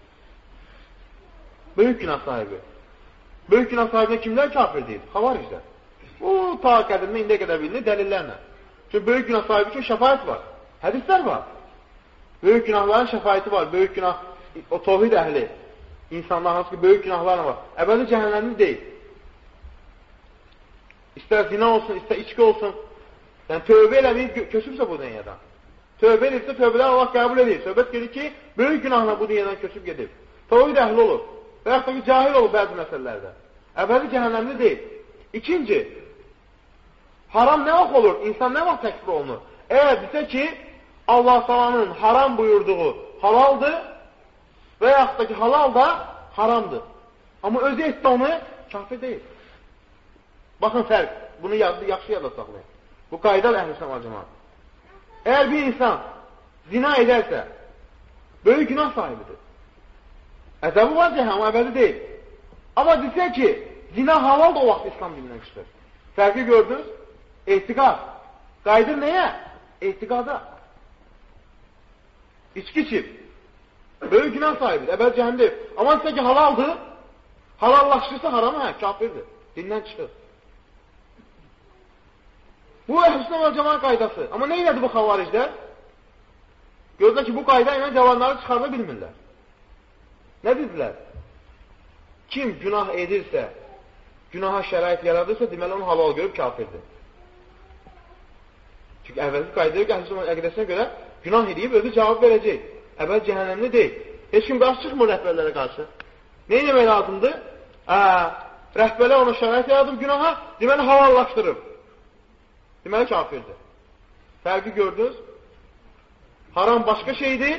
Böyük günah sahibi. Böyük günah sahibinə kimlər kafir deyil? Xavariclər. O, ta qədimdə indiyə qədər bilinir dəlillərlə. Çünki böyük günah sahibi üçün şəfayət var. Hədislər var. Böyük günahların şəfayəti var. Böyük günah, o tohid əhli insanlar hansı ki, böyük günahlarla var. Əbədi cəhənnəmlik deyil. İstər zina olsun, istər içki olsun. Yəni, tövbə eləməyib köçübsə bu dünyadan. Tövbə edirsə, tövbələr Allah qəbul edir. Söhbət gedir ki, böyük günahla bu dünyadan köçüb gedib. Tohid əhli olur. Və yaxud da ki, cahil olur bəzi məsələlərdə. Əbədi cəhənnəmli deyil. İkinci, haram nə vaxt olur? İnsan nə vaxt təkfir olunur? Əgər desə ki, Allah salanın haram buyurduğu halaldır və yaxud da ki, halal da haramdır. Amma özü etsə onu kafir deyil. Baxın fərq. Bunu yaxşı yada saxlayın. Bu qaydadır Əhl-i-Sünnə və Cəmaət. Əgər bir insan zina edərsə, böyük günah sahibidir. Əzəbi var cəhənnəm, əbədi deyil. Amma desə ki, zina halal da o vaxt İslam dinindən çıxır. Fərqi gördünüz? Etiqad. Qaydır nəyə? Etiqada. İçki içib. Böyük günah sahibidir, əbədi cəhənnəm deyil. Amma desə ki, halaldır, halallaşdırsa haramı, kafirdir. Dindən çıxır. Bu Əhl-i-Sünnə və Cəmaət qaydası. Amma nə elədi bu xavariclər? Gördülər ki, bu qayda ilə cavanları çıxarda bilmirlər. Nə dedilər? Kim günah edirsə, günaha şərait yaradırsa, deməli onu halal görüb kafirdir. Çünki əvvəlki qaydaya Əhl-i-Sünnə əqidəsinə görə günah edib özü cavab verəcək. Əvvəl cəhənnəmli deyil. Heç kim qarşı çıxmır rəhbərlərə qarşı. Nə eləmək lazımdır? Rəhbərlər ona şərait yaradıb günaha, deməli halallaşdırıb. Deməli kafirdir. Fərqi gördünüz? Haram başqa şeydir,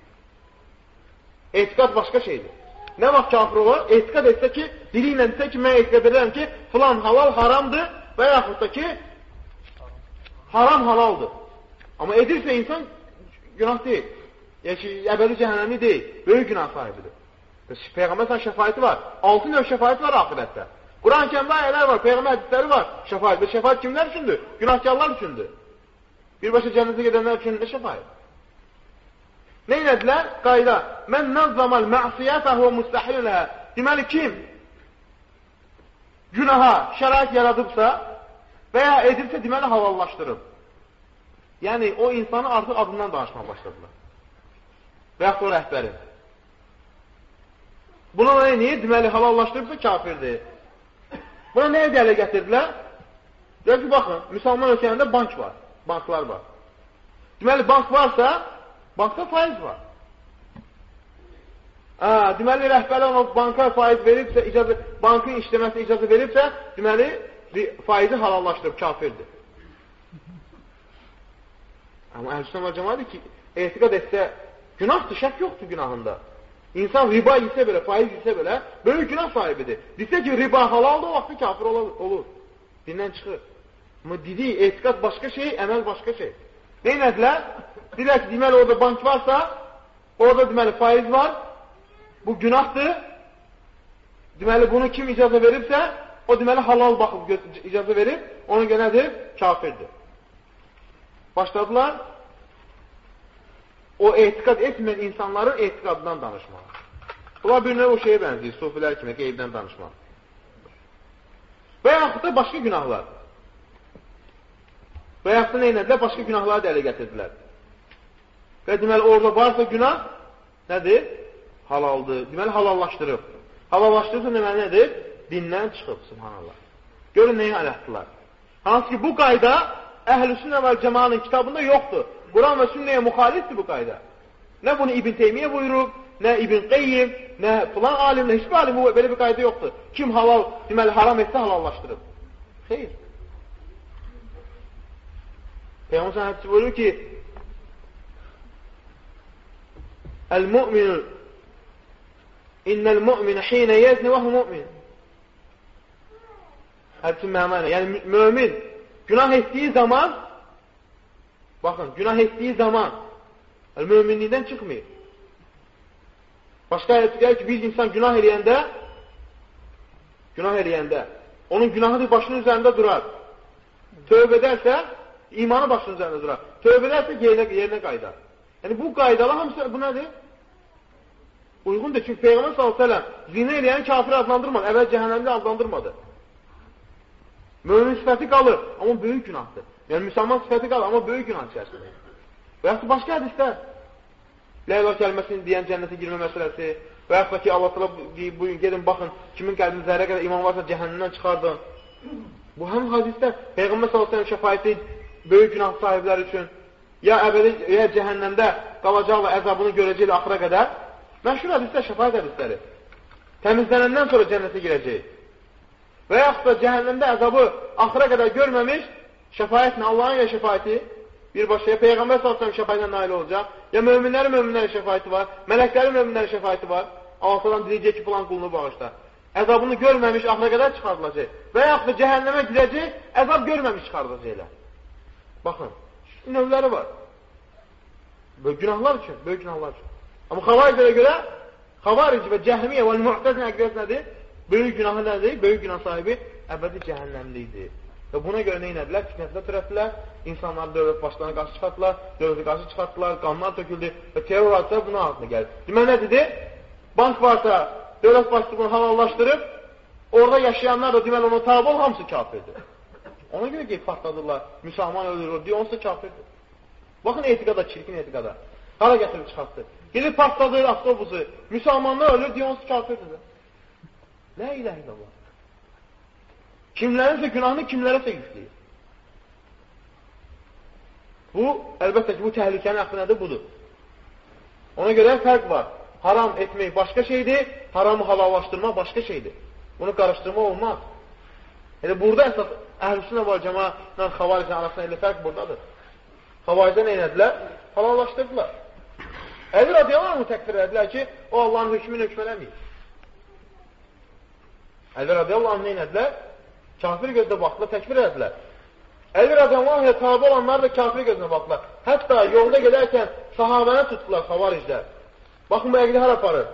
etiqad başqa şeydir. Nə vaxt kafir olar? Etiqad etsə ki, dili ilə desə ki, mən etiqad edirəm ki, filan halal haramdır və yaxud da ki, haram halaldır. Amma edirsə insan günah deyil. Yəni ki, əbədi cəhənnəmli deyil, böyük günah sahibidir. Peyğəmbər sən şəfayəti var. 6 növ şəfayət var axirətdə. Quran-ı kərimdə ayələr var, Peyğəmbər hədisləri var, şəfayət. Və şəfayət kimlər üçündür? Günahkarlar üçündür. Birbaşa cənnətə gedənlər üçün nə şəfayət? Nə elədilər? Qayda. Mən nəzzamal mə'siyyətə huvə müstəhilləhə. Deməli, kim günaha şərait yaradıbsa və ya edibsə, deməli, halallaşdırıb. Yəni, o insanı artıq adından danışmağa başladılar. Və yaxud o rəhbəri. Buna niyə? Deməli, halallaşdırıbsa kafirdir. Buna nəyə dələ gətirdilər? Deyək ki, baxın, müsəlman ölkələrində bank var, banklar var. Deməli, bank varsa, bankda faiz var. Deməli, rəhbərlər ona banka faiz veribsə, bankın işləməsinə icazə veribsə, deməli, faizi halallaşdırıb, kafirdir. Amma əhl-i və cəmaədir ki, etiqad etsə, günahdır, şək yoxdur günahında. İnsan riba yesə belə, faiz yesə belə, böyük günah sahibidir. Desə ki, riba halaldır, o vaxtı kafir olur. Dindən çıxır. Amma dediyi, etiqad başqa şey, əməl başqa şey. Neynədilər? Deyilər ki, deməli, orada bank varsa, orada deməli, faiz var, bu günahdır. Deməli, bunu kim icazə veribsə, o deməli, halal baxıb icazə verib, onu nədir? Kafirdir. Başladılar, o etiqad etməyən insanların etiqadından danışmaq. Bunlar bir növ o şeyə bənzəyir, sufilər kimi qeybdən danışmaq. Və yaxud da başqa günahlar. Və yaxud da neynədilər? Başqa günahları dələ gətirdilər. Və deməli, orada varsa günah, nədir? Halaldır. Deməli, halallaşdırıb. Halallaşdırırsa deməli, nədir? Dindən çıxıb, subhanallah. Görün, nəyə alətdilər? Hansı ki, bu qayda Əhl-i və Cəmaənin kitabında yoxdur. Quran və sünnəyə müxalifdir bu qayda. Nə bunu İbn Teymiyyə buyurub, nə İbn Qeyyim, nə filan alim, nə hiçbir alim belə bir qayda yoxdur. Kim halal, deməli, haram etsə halallaşdırıb. Xeyr. Peyğəmbər səhəm hədisi buyurur ki, Əl-mu'minu İnnəl-mu'minu xinə yezni və hu mu'min. Hədisi məmanə. Yəni, mümin günah etdiyi zaman, baxın, günah etdiyi zaman müminlikdən çıxmıyor. Başqa ayəti gəlir ki, bir insan günah eləyəndə, onun günahı başının üzərində durar. Tövbə edərsə, imanı başının üzərində durar. Tövbə edərsə, yerinə qaydar. Yəni, bu qaydalar hamısı, bu nədir? Uyğundur. Çünki Peyğəmbər s.ə.v zina eləyən kafir adlandırmadı, əvvəl cəhənnəmli adlandırmadı. Mömin sifəti qalır, amma böyük günahdır. Yəni, müsəlman sifəti qalır, amma böyük günah içərisində. Və yaxud da başqa hədislər. La ilahe kəlməsini deyən cənnətə girmə məsələsi və yaxud da ki, Allah təala bugün gedin, baxın, kimin qəlbində zərrə qədər iman varsa cəhənnəmdən çıxardın. Bu həm hadislər. Peyğəmbər s.ə.v şəfaəti böyük günah sahibləri üçün ya əbədi, ya cəhənnəmdə qalacaqla əzabını görəcəklə axıra qədər. Məşhur hədislər, şəfaət hədisləri. Təmizlənəndən sonra cənnətə girəcək. Və yaxud da cəhənnəmdə əzabı axıra qədər görməmiş, şəfayətlə, Allahın ya şəfayəti, birbaşa ya Peyğəmbər s.ə.v şəfayətlə nail olacaq, ya möminlərin şəfayəti var, mələklərin şəfayəti var, Allah'tan diləyəcək ki, filan qulunu bağışla. Əzabını görməmiş, axıra qədər çıxardılacaq. Və yaxud da cəhənnəmə girəcək, əzab görməmiş çıxardılacaqlar. Baxın, növləri var. Böyük günahlar üçün, böyük günahlar üçün. Amma xavariclərə görə, xavaric və cəhmiyyə və mühtəzin əqdiyyət nədir? Böyük günahı nədir? Böyük günah sahibi əbədi cəhənnəmlidir. Və buna görə nə inədilər? Fitnəsində törətdilər, insanları dövlət başlarına qarşı çıxartdılar, dövləti qarşı çıxartdılar, qanlar töküldü və terror hadisələr buna altına gəlir. Deməli nə dedi? Bank varsa, dövlət başçısı bunu halallaşdırıb, orada yaşayanlar da deməli ona tabi ol, hamısı kafirdir. Ona görə ki, partladırlar, müsəlman öldürür, deyə onsa kafirdir. Baxın etiqada, çirkin etiqada. Hara gətirib çıxartdı? Gedir partladır avtobusu, müsəlmanlar ölür, deyə onsa kafirdir. La ilahe illallah. Kimlərinsə günahını kimlərəsə yükləyir. Bu, əlbəttə ki, bu təhlükənin əxri nədir? Budur. Ona görə fərq var. Haram etmək başqa şeydir, haramı halallaşdırmaq başqa şeydir. Bunu qarışdırma olmaz. Yəni, burada əsas əhl-i və cəmaətlə xavaricin arasında elə fərq buradadır. Xavaricə nə edədilər? Halallaşdırdılar. Əli radiyallahu anh təkfir edədilər ki, o Allahın hökmünü hökmələməyir. Əli radiyallahu anh nə edədilər? Kafir gözlə baxdılar, təkfir edədilər. Əli radiyallahu anh tabi olanlar da kafir gözlə baxdılar. Hətta yolda gedərkən sahabəni tutdular xavariclər. Baxın, bu əqli hara aparır.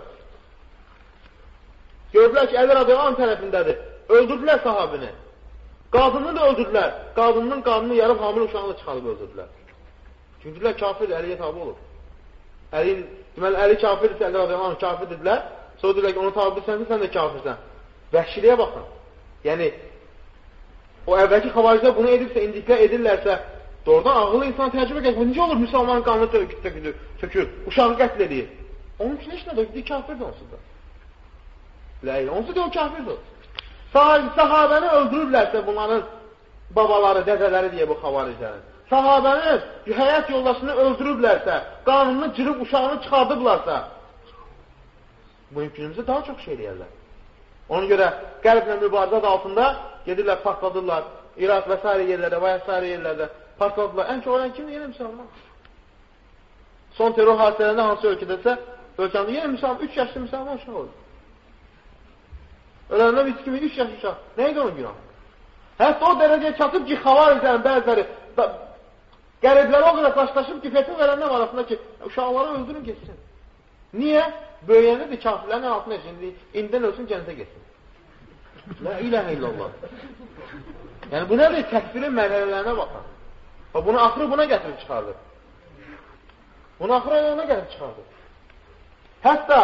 Gördülər ki, Əli radiyallahu anh tərəfindədir. Öldürdülər sahabini. Qadını da öldürdülər. Qadını yarıb hamile uşağını da çıxarıb öldürdülər. Çünki kafir Əliyə tabi olur. Deməli, əli kafirdirsə, əli radiyallahu anh kafir dedilər. Sonra dedilər ki, onu tabirsən, sən də kafirsən. Vəhşiliyə baxın. Yəni, o əvvəlki xavariclər bunu edirsə, indiklər edirlərsə, doğrudan ağıllı insan təcrübə gəlir. Bu necə olur? Müsəlmanın qanını tökür, uşağı qətl edir. Onun üçün heç nə deyil, kafirdir onsuz da. Onsuz da o kafirdir. Sahabəni öldürürlərsə bunların babaları, dədələri deyə bu xavariclərin. Sahabənin həyat yoldaşını öldürüblərsə, qanını cırıb uşağını çıxardıblarsa, bu mümkünümüzdə daha çox şey eləyərlər. Ona görə qəlblə mübarizə adı altında gedirlər, partladırlar. İraq və s. yerlərdə və s. yerlərdə partladılar. Ən çox olan kimdir? Yenə müsəlman. Son terror hadisələrində hansı ölkədəsə, ölkəndə yenə müsəlman, 3 yaşlı müsəlman uşaq olur. Öləndə biz kimi 3 yaşlı uşaq. Nə idi onun günahı? Hətta o dərəcəyə çatıb ki, xavariclərin bəziləri qəriblərə o qədər başlaşıb ki, fətin verənlər arasında ki, uşaqları öldürün geçsin. Niyə? Böyüyəndə də kafirlərin altına şimdi, indidən ölsün, cənnətə geçsin. La iləhə illallah. Yəni, bu nədir? Təkfirin mərhələlərinə baxın. Bunu axırı buna gətirib çıxardır. Bunu axırı ona gətirib çıxardır. Hətta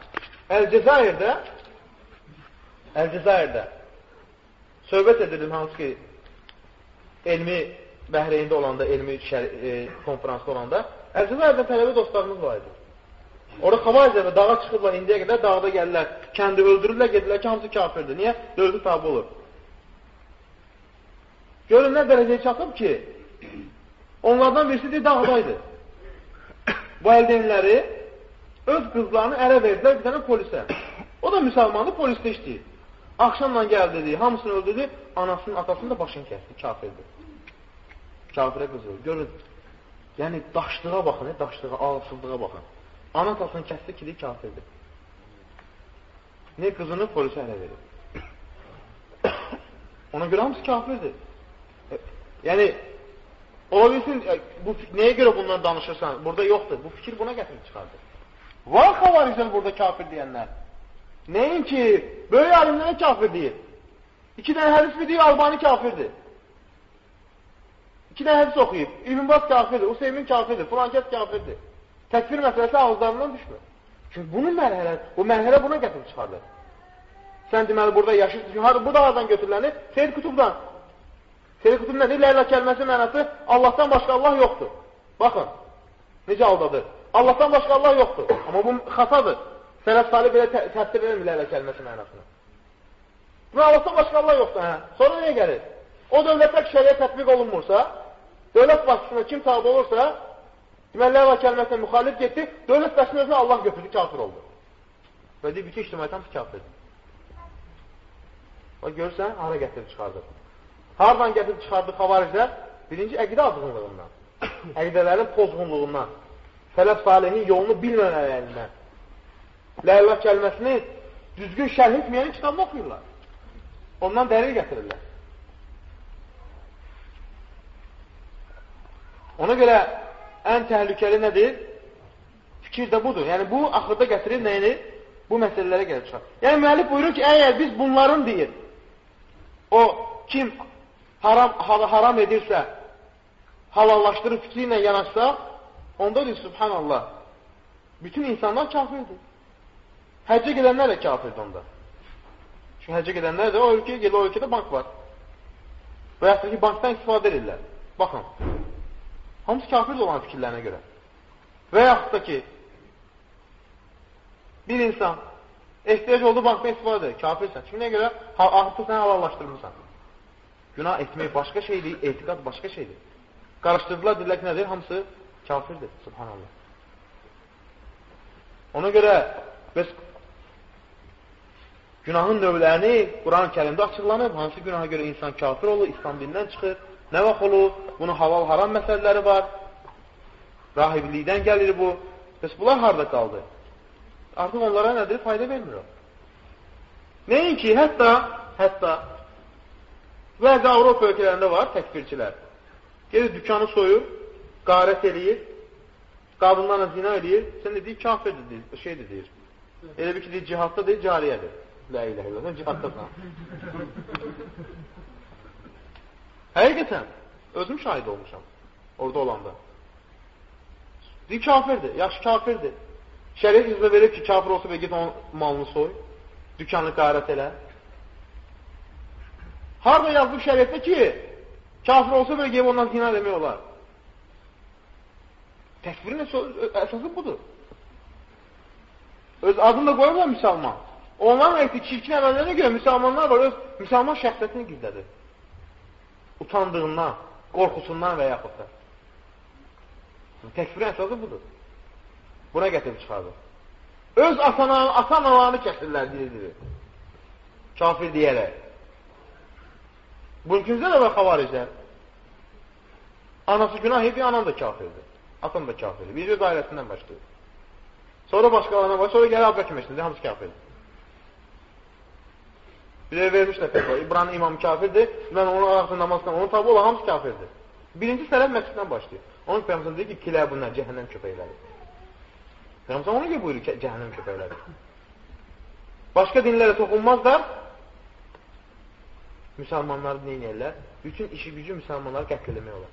Əl-Cəzairdə söhbət edirdim, hansı ki, elmi Bəhreyində olanda, elmi konferansda olanda, Əl-Cəzairdə tələbə dostlarımız var idi. Orada xavariclər dağa çıxıblar, indiyə qədər dağda gəlirlər, kəndi öldürürlər, gedirlər ki, hamısı kafirdir. Niyə? Dövlü tabi olur. Görün, nə dərəcəyə çatıb ki, onlardan birisi deyil, dağdaydı. Bu əldeynləri öz qızlarını ərə verdilər bir dənə polisə. O da müsəlmandı, polisdə işləyir. Axşamla gəldi dedi, hamısını öldürdü, anasının, atasının da başını kəsdi, kafirdir. Kafirə qızı. Görün, yəni daşlığa baxın, daşlığa, ağılsızlığa baxın. Ana atasını kəsdi ki, kafirdir. Ne qızını polisə ərə verir. Ona görə hamısı kafirdir. Yəni, ola bilsin, nəyə görə bundan danışırsan? Burada yoxdur. Bu fikir buna gətirib çıxardır. Var xavariclər burada kafir deyənlər. Nəyin ki, böyük alimlərə kafir deyir. 2 dənə hədis deyir, Albani kafirdir. 2 dənə hədis oxuyub. İbn Baz kafirdir, Useymin kafirdir, filankəs kafirdir. Təkfir məsələsi ağızlarından düşmür. Çünki bunun bu mərhələ buna gətirib çıxardır. Sən deməli burada yaşayırsın. Bu da hardan götürüləni? Seyyid Qutubdan. Seyyid Qutub nədir? Ləyla kəlməsi mənası Allahdan başqa Allah yoxdur. Baxın, necə aldadır. Allahdan başqa Allah yoxdur. Amma bu xatadır. Sələf salih belə təfsir verir Ləyla kəlməsi mənasını. Bu Allahdan başqa Allah yoxdur. Sonra nəyə gəlir? O dövlətdə şəriət tətbiq olunmursa, dövlət başçısına kim tabi olursa, deməli Ləyla kəlməsinə müxalif getdi, dövlət başçısının özünə Allah götürdü, kafir oldu. Və deyir, bütün ictimaiyyət hamısı kafirdir. Bax, görürsən, hara gətirib çıxardı. Hardan gətirib çıxardı xavariclər? Birinci, əqidə azğınlığından, əqidələrin pozğunluğundan, sələf salihin yolunu bilməmələrindən, Ləyla kəlməsini düzgün şərh etməyənin kitabını oxuyurlar. Ondan dəlil gətirirlər. Ona görə ən təhlükəli nədir? Fikir də budur. Yəni, bu axırda gətirir nəyini? Bu məsələlərə gəlir çıxar. Yəni, müəllif buyurur ki, əgər biz bunların deyir, o kim haram edirsə, halallaşdırıb fikri ilə yanaşsa, onda deyir, subhanallah, bütün insanlar kafirdir. Həccə gedənlər də kafirdir onda. Çünki həccə gedənlər də o ölkəyə gedir, o ölkədə bank var. Və yaxud ki, bankdan istifadə edirlər. Baxın, hamısı kafirdir olan fikirlərinə görə. Və yaxud da ki, bir insan ehtiyac oldu bankdan istifadə edir, kafirsən. Çünki nəyə görə? Artıq sən halallaşdırmırsan. Günah etmək başqa şeydir, etiqad başqa şeydir. Qarışdırdılar, deyirlər ki, nədir? Hamısı kafirdir, subhanallah. Ona görə biz günahın növlərini Quran-ı Kərimdə açıqlanıb, hansı günaha görə insan kafir olur, İslam dinindən çıxır, nə vaxt olur, bunun halal-haram məsələləri var, rahiblikdən gəlir bu, bəs bunlar harada qaldı? Artıq onlara nədir? Fayda vermir o. Nəyin ki, hətta bəzi Avropa ölkələrində var təkfirçilər. Gelir dükkanı soyur, qarət eləyir, qadınlarla zina eləyir, sən de deyir, kafirdir, şeydir deyir. Elə bir ki, deyir, cihadda deyir, cariyədir. La ilahe illallah, cihaddasan. Həqiqətən, özüm şahid olmuşam, orada olanda. Deyir, kafirdir, yaxşı kafirdir. Şəriət izlə verir ki, kafir olsa və git onun malını soy, dükkanını qarət elə. Harada yazılıb şəriətdə ki, kafir olsa və geyib ondan zina demək olar. Təkfirin əsası budur. Öz adını da qoyurlar müsəlman. Onların etdiyi çirkin əməllərinə görə müsəlmanlar var, öz müsəlman şəxsiyyətini gizlədir. Utandığından, qorxusundan və yaxud da. Təkfirin əsası budur. Buna gətirib çıxardır. Öz ata-analarını kəsirlər, deyilir. Kafir deyərək. Bunun də var xavariclər. Anası günah edir, anam da kafirdir. Atam da kafirdir. Bir öz ailəsindən başlayır. Sonra başqalarına var, sonra gəlir Abdülhək meşində, hamısı kafirdir. Bir vermişlər fətva, İbrahim imam kafirdir, mən onun arasında namazdan, onun tabi olan hamısı kafirdir. Birinci sələf məqsəddən başlayır. Onun Peyğəmbər deyir ki, kilə bunlar cəhənnəm köpəkləri. Peyğəmbər onu ki, buyurur cəhənnəm köpəkləri. Başqa dinlərə toxunmazlar, müsəlmanları neynəyərlər? Bütün işi gücü müsəlmanları qətl eləmək olar.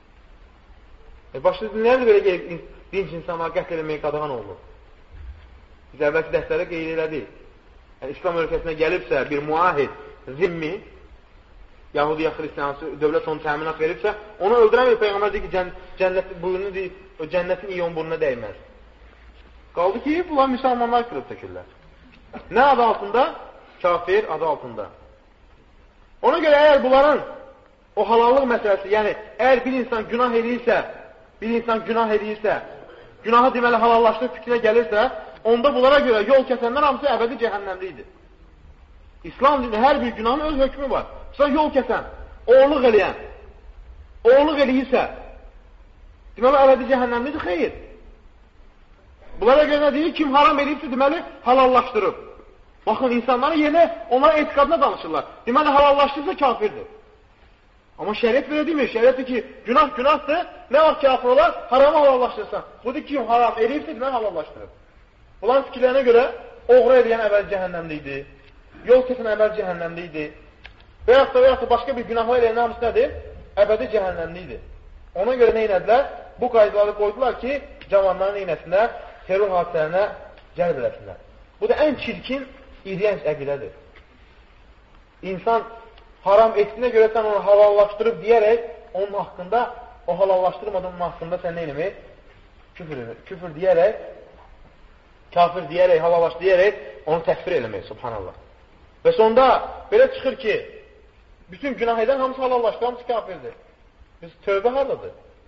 Başqa dinlərdə belə dinç insanları qətl eləməyə qadağan olunur. Biz əvvəlki dərslərə qeyd elədik. Yəni, İslam ölkəsinə gəlibsə, bir muahid, zimmi, Yahudiya, Xristiyansı, dövlət onu təminat veribsə, onu öldürəmir. Peyğəmbər deyir ki, cənnətin iyon burnuna dəyməz. Qaldı ki, bunlar müsəlmanlar qırıb tökürlər. Nə adı altında? Kafir adı altında. Ona görə əgər bunların o halallıq məsələsi, yəni əgər bir insan günah edirsə, günahı deməli halallaşdırıb fikrinə gəlirsə, onda bunlara görə yol kəsənlər hamısı əbədi cəhənnəmlidir. İslam dini hər bir günahın öz hökmü var. Sən yol kəsən, oğurluq eləyirsə, deməli əbədi cəhənnəmlidir, xeyr. Bunlara görə deyir, kim haram edibsə, deməli halallaşdırıb. Baxın, insanların yerinə onlara etiqadına danışırlar. Deməli, halallaşdırsa kafirdir. Amma şəriət belə demir. Şəriətdir ki, günahdır. Nə vaxt kafir olar? Haramı halallaşdırsan. Budur ki, kim haram edibsə, deməli halallaşdırıb. Bunların fikirlərinə görə oğru edən əvvəl cəhənnəmliydi. Yol kəsən əvvəl cəhənnəmliydi. Və yaxud da başqa bir günahlar eləyən hamısı nədir? Əbədi cəhənnəmliydi. Ona görə nə inədilər? Bu qaydaları qoydular ki, cavanların neynəsinlər? Terror hadisələrinə cəlb eləsinlər. Bu da ən çirkin, iyrənc əqidədir. İnsan haram etdiyinə görə sən onu halallaşdırıb deyərək, onun haqqında, o halallaşdırmadan onun haqqında sən nə eləmək? Küfür deyərək, kafir deyərək, halallaş deyərək, onu təkfir eləmək, subhanallah. Və sonda belə çıxır ki, bütün günah edən hamısı halallaşdır, hamısı kafirdir. Biz tövbə haradadır?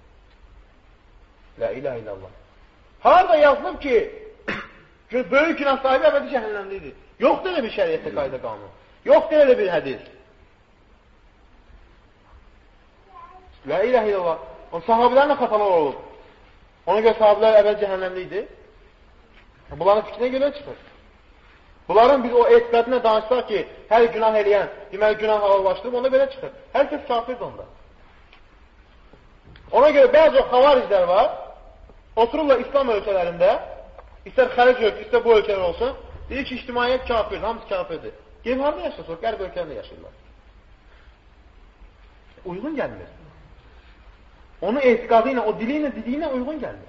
La ilahe illallah. Harada yazılıb ki, böyük günah sahibi əbədi cəhənnəmlidir. Yoxdur elə bir şəriətdə qayda qanun. Yoxdur elə bir hədis. La ilahe illallah. O sahabilərlə xatalar olub. Ona görə sahabilər əbədi cəhənnəmlidir. Bunların fikrinə görə çıxır. Bunların biz o etiqadına danışsaq ki, hər günah eləyən, deməli günah halallaşdırıb, onda belə çıxır. Hər kəs kafirdir onda. Ona görə bəzi xavariclər var, otururlar İslam ölkələrində, istər xəlic ölkə, istər bu ölkələr olsun, deyir ki, ictimaiyyət kafirdir, hamısı kafirdir. Gelib harada yaşasın? Qərb ölkələrində yaşayırlar. Uyğun gəlmir. Onun etiqadı ilə, o dili ilə, dediyi uyğun gəlmir.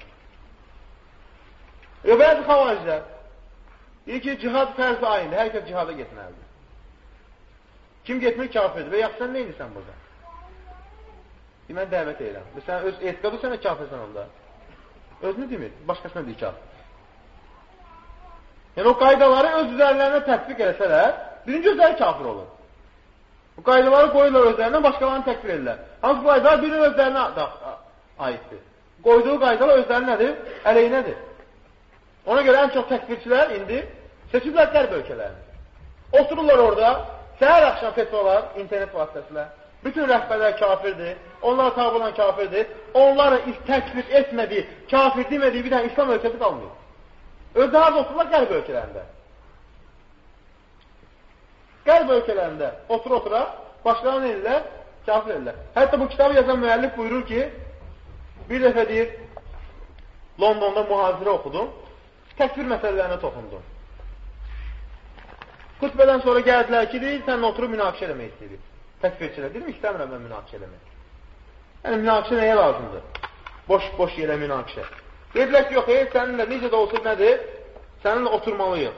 Bəzi xavariclər deyir ki, cihad fərzi ayındır, hər kəs cihada getməlidir. Kim getmir kafirdir və yaxşı sən nə edirsən burada? Mən dəvət edirəm. Sən öz etiqadı sənə kafirsən onda. Özünü demir, başqasına deyir kafir. Yəni o qaydaları öz üzərlərinə tətbiq eləsələr, birinci özləri kafir olur. Bu qaydaları qoyurlar özlərindən, başqalarını təkfir edirlər. Hansı qaydalar birin özlərinə aiddir. Qoyduğu qaydalar özləri nədir? Əleyhinədir. Ona görə ən çox təkfirçilər indi seçiblər qərb ölkələrini. Otururlar orada, səhər axşam fetvalar, internet vasitəsilə. Bütün rəhbərlər kafirdir, onlara tabi olan kafirdir. Onların təkfir etmədiyi, kafir demədiyi bir dənə İslam ölkəsi qalmıyor. Özləri harada otururlar qərb ölkələrində. Qərb ölkələrində otura, başlarını edirlər, kafir edirlər. Hətta bu kitabı yazan müəllif buyurur ki, bir dəfə deyir, Londonda mühazirə oxudum, təkfir məsələlərinə toxundum. Xütbədən sonra gəldilər ki, deyir, səninlə oturub münaqişə eləmək istəyir. Təkfirçilər. Dedim, istəmirəm mən münaqişə eləmək. Yəni, münaqişə nəyə lazımdır? Boş yerə münaqişə. Dedilər ki, yox, səninlə necə də olsa nədir? Səninlə oturmalıyım.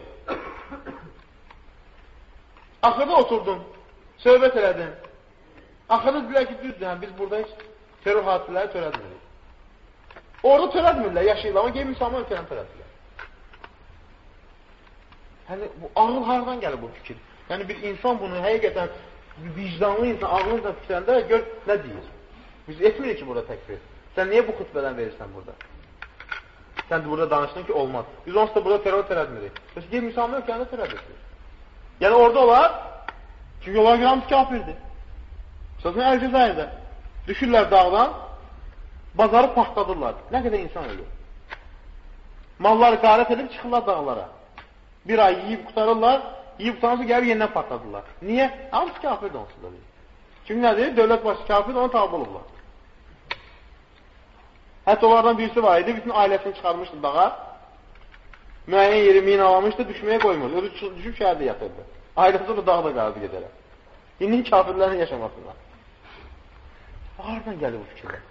Axırda oturdun, söhbət elədin. Axırda dedilər ki, düzdür, biz burada heç terror hadisələri törətmirik. Orada törətmirlər, yaşayırlar, amma gelib müsəlman ölkəni törətmirlər. Yəni, bu ağıl haradan gəlir bu fikir? Yəni, bir insan bunu həqiqətən vicdanlı insan, ağlınca fikrəndə gör, nə deyir? Biz etmirik ki, burada təkfir. Sən niyə bu xütbədən verirsən burada? Sən burada danışdın ki, olmaz. Biz onsuz da burada terror törətmirik. Bəs gelib müsəlman ölkəni törətmirik. Yəni, orada olar, çünki onlar hamısı kafirdir. Sözün Əl-Cəzairdə düşürlər dağdan, bazarı partladırlar. Nə qədər insan ölür? Malları qarət edib çıxırlar dağlara. Bir ay yiyib qutarırlar, yiyib qutarınca gəlib yenidən partladırlar. Niyə? Hamısı kafirdir onsuz da. Çünki nədir? Dövlət başı kafirdir, onu tabi olurlar. Hətta onlardan birisi var idi, bütün ailəsini çıxarmışdı dağa. Müəyyən yeri minalamışdı, düşməyə qoymur. Özü düşüb şəhərdə yatırdı. Ailəsi da dağda qaldı gedərək. İndi kafirlərin yaşamasına. Haradan gəlir bu fikirlər?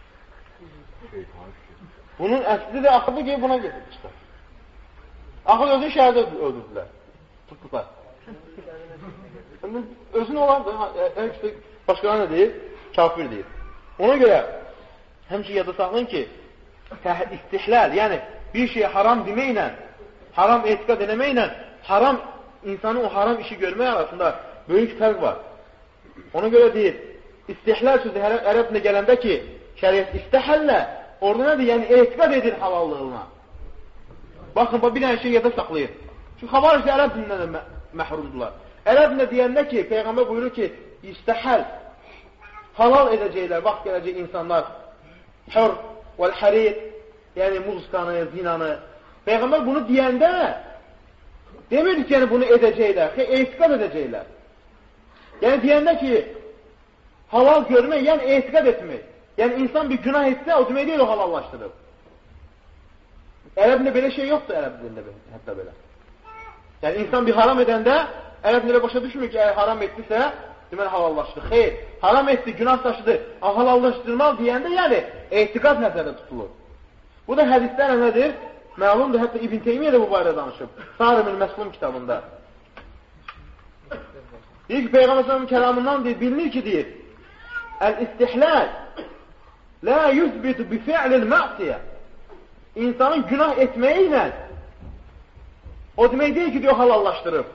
Bunun əsli də axırda gəlib buna gedir çıxar. Axır özü şəhərdə öldürdülər. Tutdular. Özün olardı, başqaları nə deyir? Kafir deyir. Ona görə həmçin yada saxlayın ki, istihlal, yəni bir şeyə haram deməklə, haram etiqad eləməklə, haram insanın o haram işi görmək arasında böyük fərq var. Ona görə deyir, istihlal sözü ərəb dilində gələndə ki, şəriət istəhəllə, orada nədir? Yəni etiqad edir halallığına. Baxın, bir dənə şey yada saxlayın. Çünki xavaricdə ərəb dilindən də məhrumdular. Ərəb dilində deyəndə ki, Peyğəmbər buyurur ki, istəhəl, halal edəcəklər, vaxt gələcək insanlar, hür vəl-hərir, yəni muzqanı, zinanı. Peyğəmbər bunu deyəndə demirdi ki, yəni bunu edəcəklər, etiqad edəcəklər. Yəni deyəndə ki, halal görmək, yəni etiqad etmək. Yəni insan bir günah etsə, o demək deyil, o halallaşdırır. Ərəbində belə şey yoxdur, ərəb dilində hətta belə. Yəni insan bir haram edəndə, ərəb dilində başa düşmür ki, haram etdisə, deməli halallaşdı. Xeyr, haram etdi, günah daşıdı, halallaşdırmaq deyəndə, yəni etiqad nəzərdə tutulur. Bu da hədislərlə nədir? Məlumdur, hətta İbn Teymiyyə də bu barədə danışıb. Sarim-ül Məslum kitabında. Deyir ki, Peyğəmbər kəlamından deyir, bilinir ki, deyir, Əl-istihlal la yüzbitu bi fi'lil ma'siyə. İnsanın günah etməyi ilə o demək deyil ki, diyor, halallaşdırır.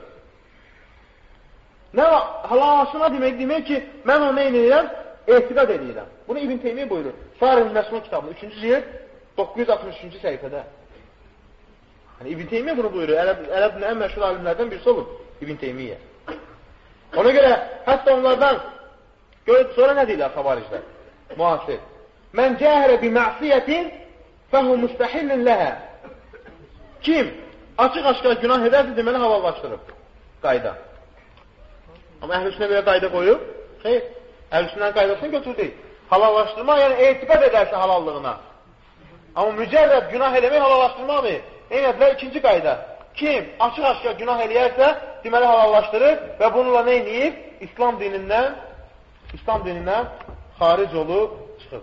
Nə halallaşma demək ki, mən onu eynəyirəm, etiqad edirəm. Bunu İbn Teymiyyə buyurur. Sarim-ül Məslum kitabında, 3-cü cilt, 963-cü səhifədə. Yəni, İbn Teymiyyə bunu buyurur. Ərəbin ən məşhur alimlərdən birisi olur İbn Teymiyyə. Ona görə hətta onlardan sonra nə deyirlər xavariclər? Müasir. Mən cəhərə bi məsiyyətin fəhu müstəhillin ləhə. Kim açıq-aşkar günah edərsə deməli halallaşdırıb. Qayda. Amma əhl-i belə qayda qoyub, xeyr, əhl-i qaydasını götürdük. Halallaşdırma, yəni etiqad edərsə halallığına. Amma mücərrəd günah eləmək halallaşdırmaq deyil. Eynədilər ikinci qayda. Kim açıq-aşkar günah eləyərsə, deməli halallaşdırır və bununla nə eləyib? İslam dinindən xaric olub çıxıb.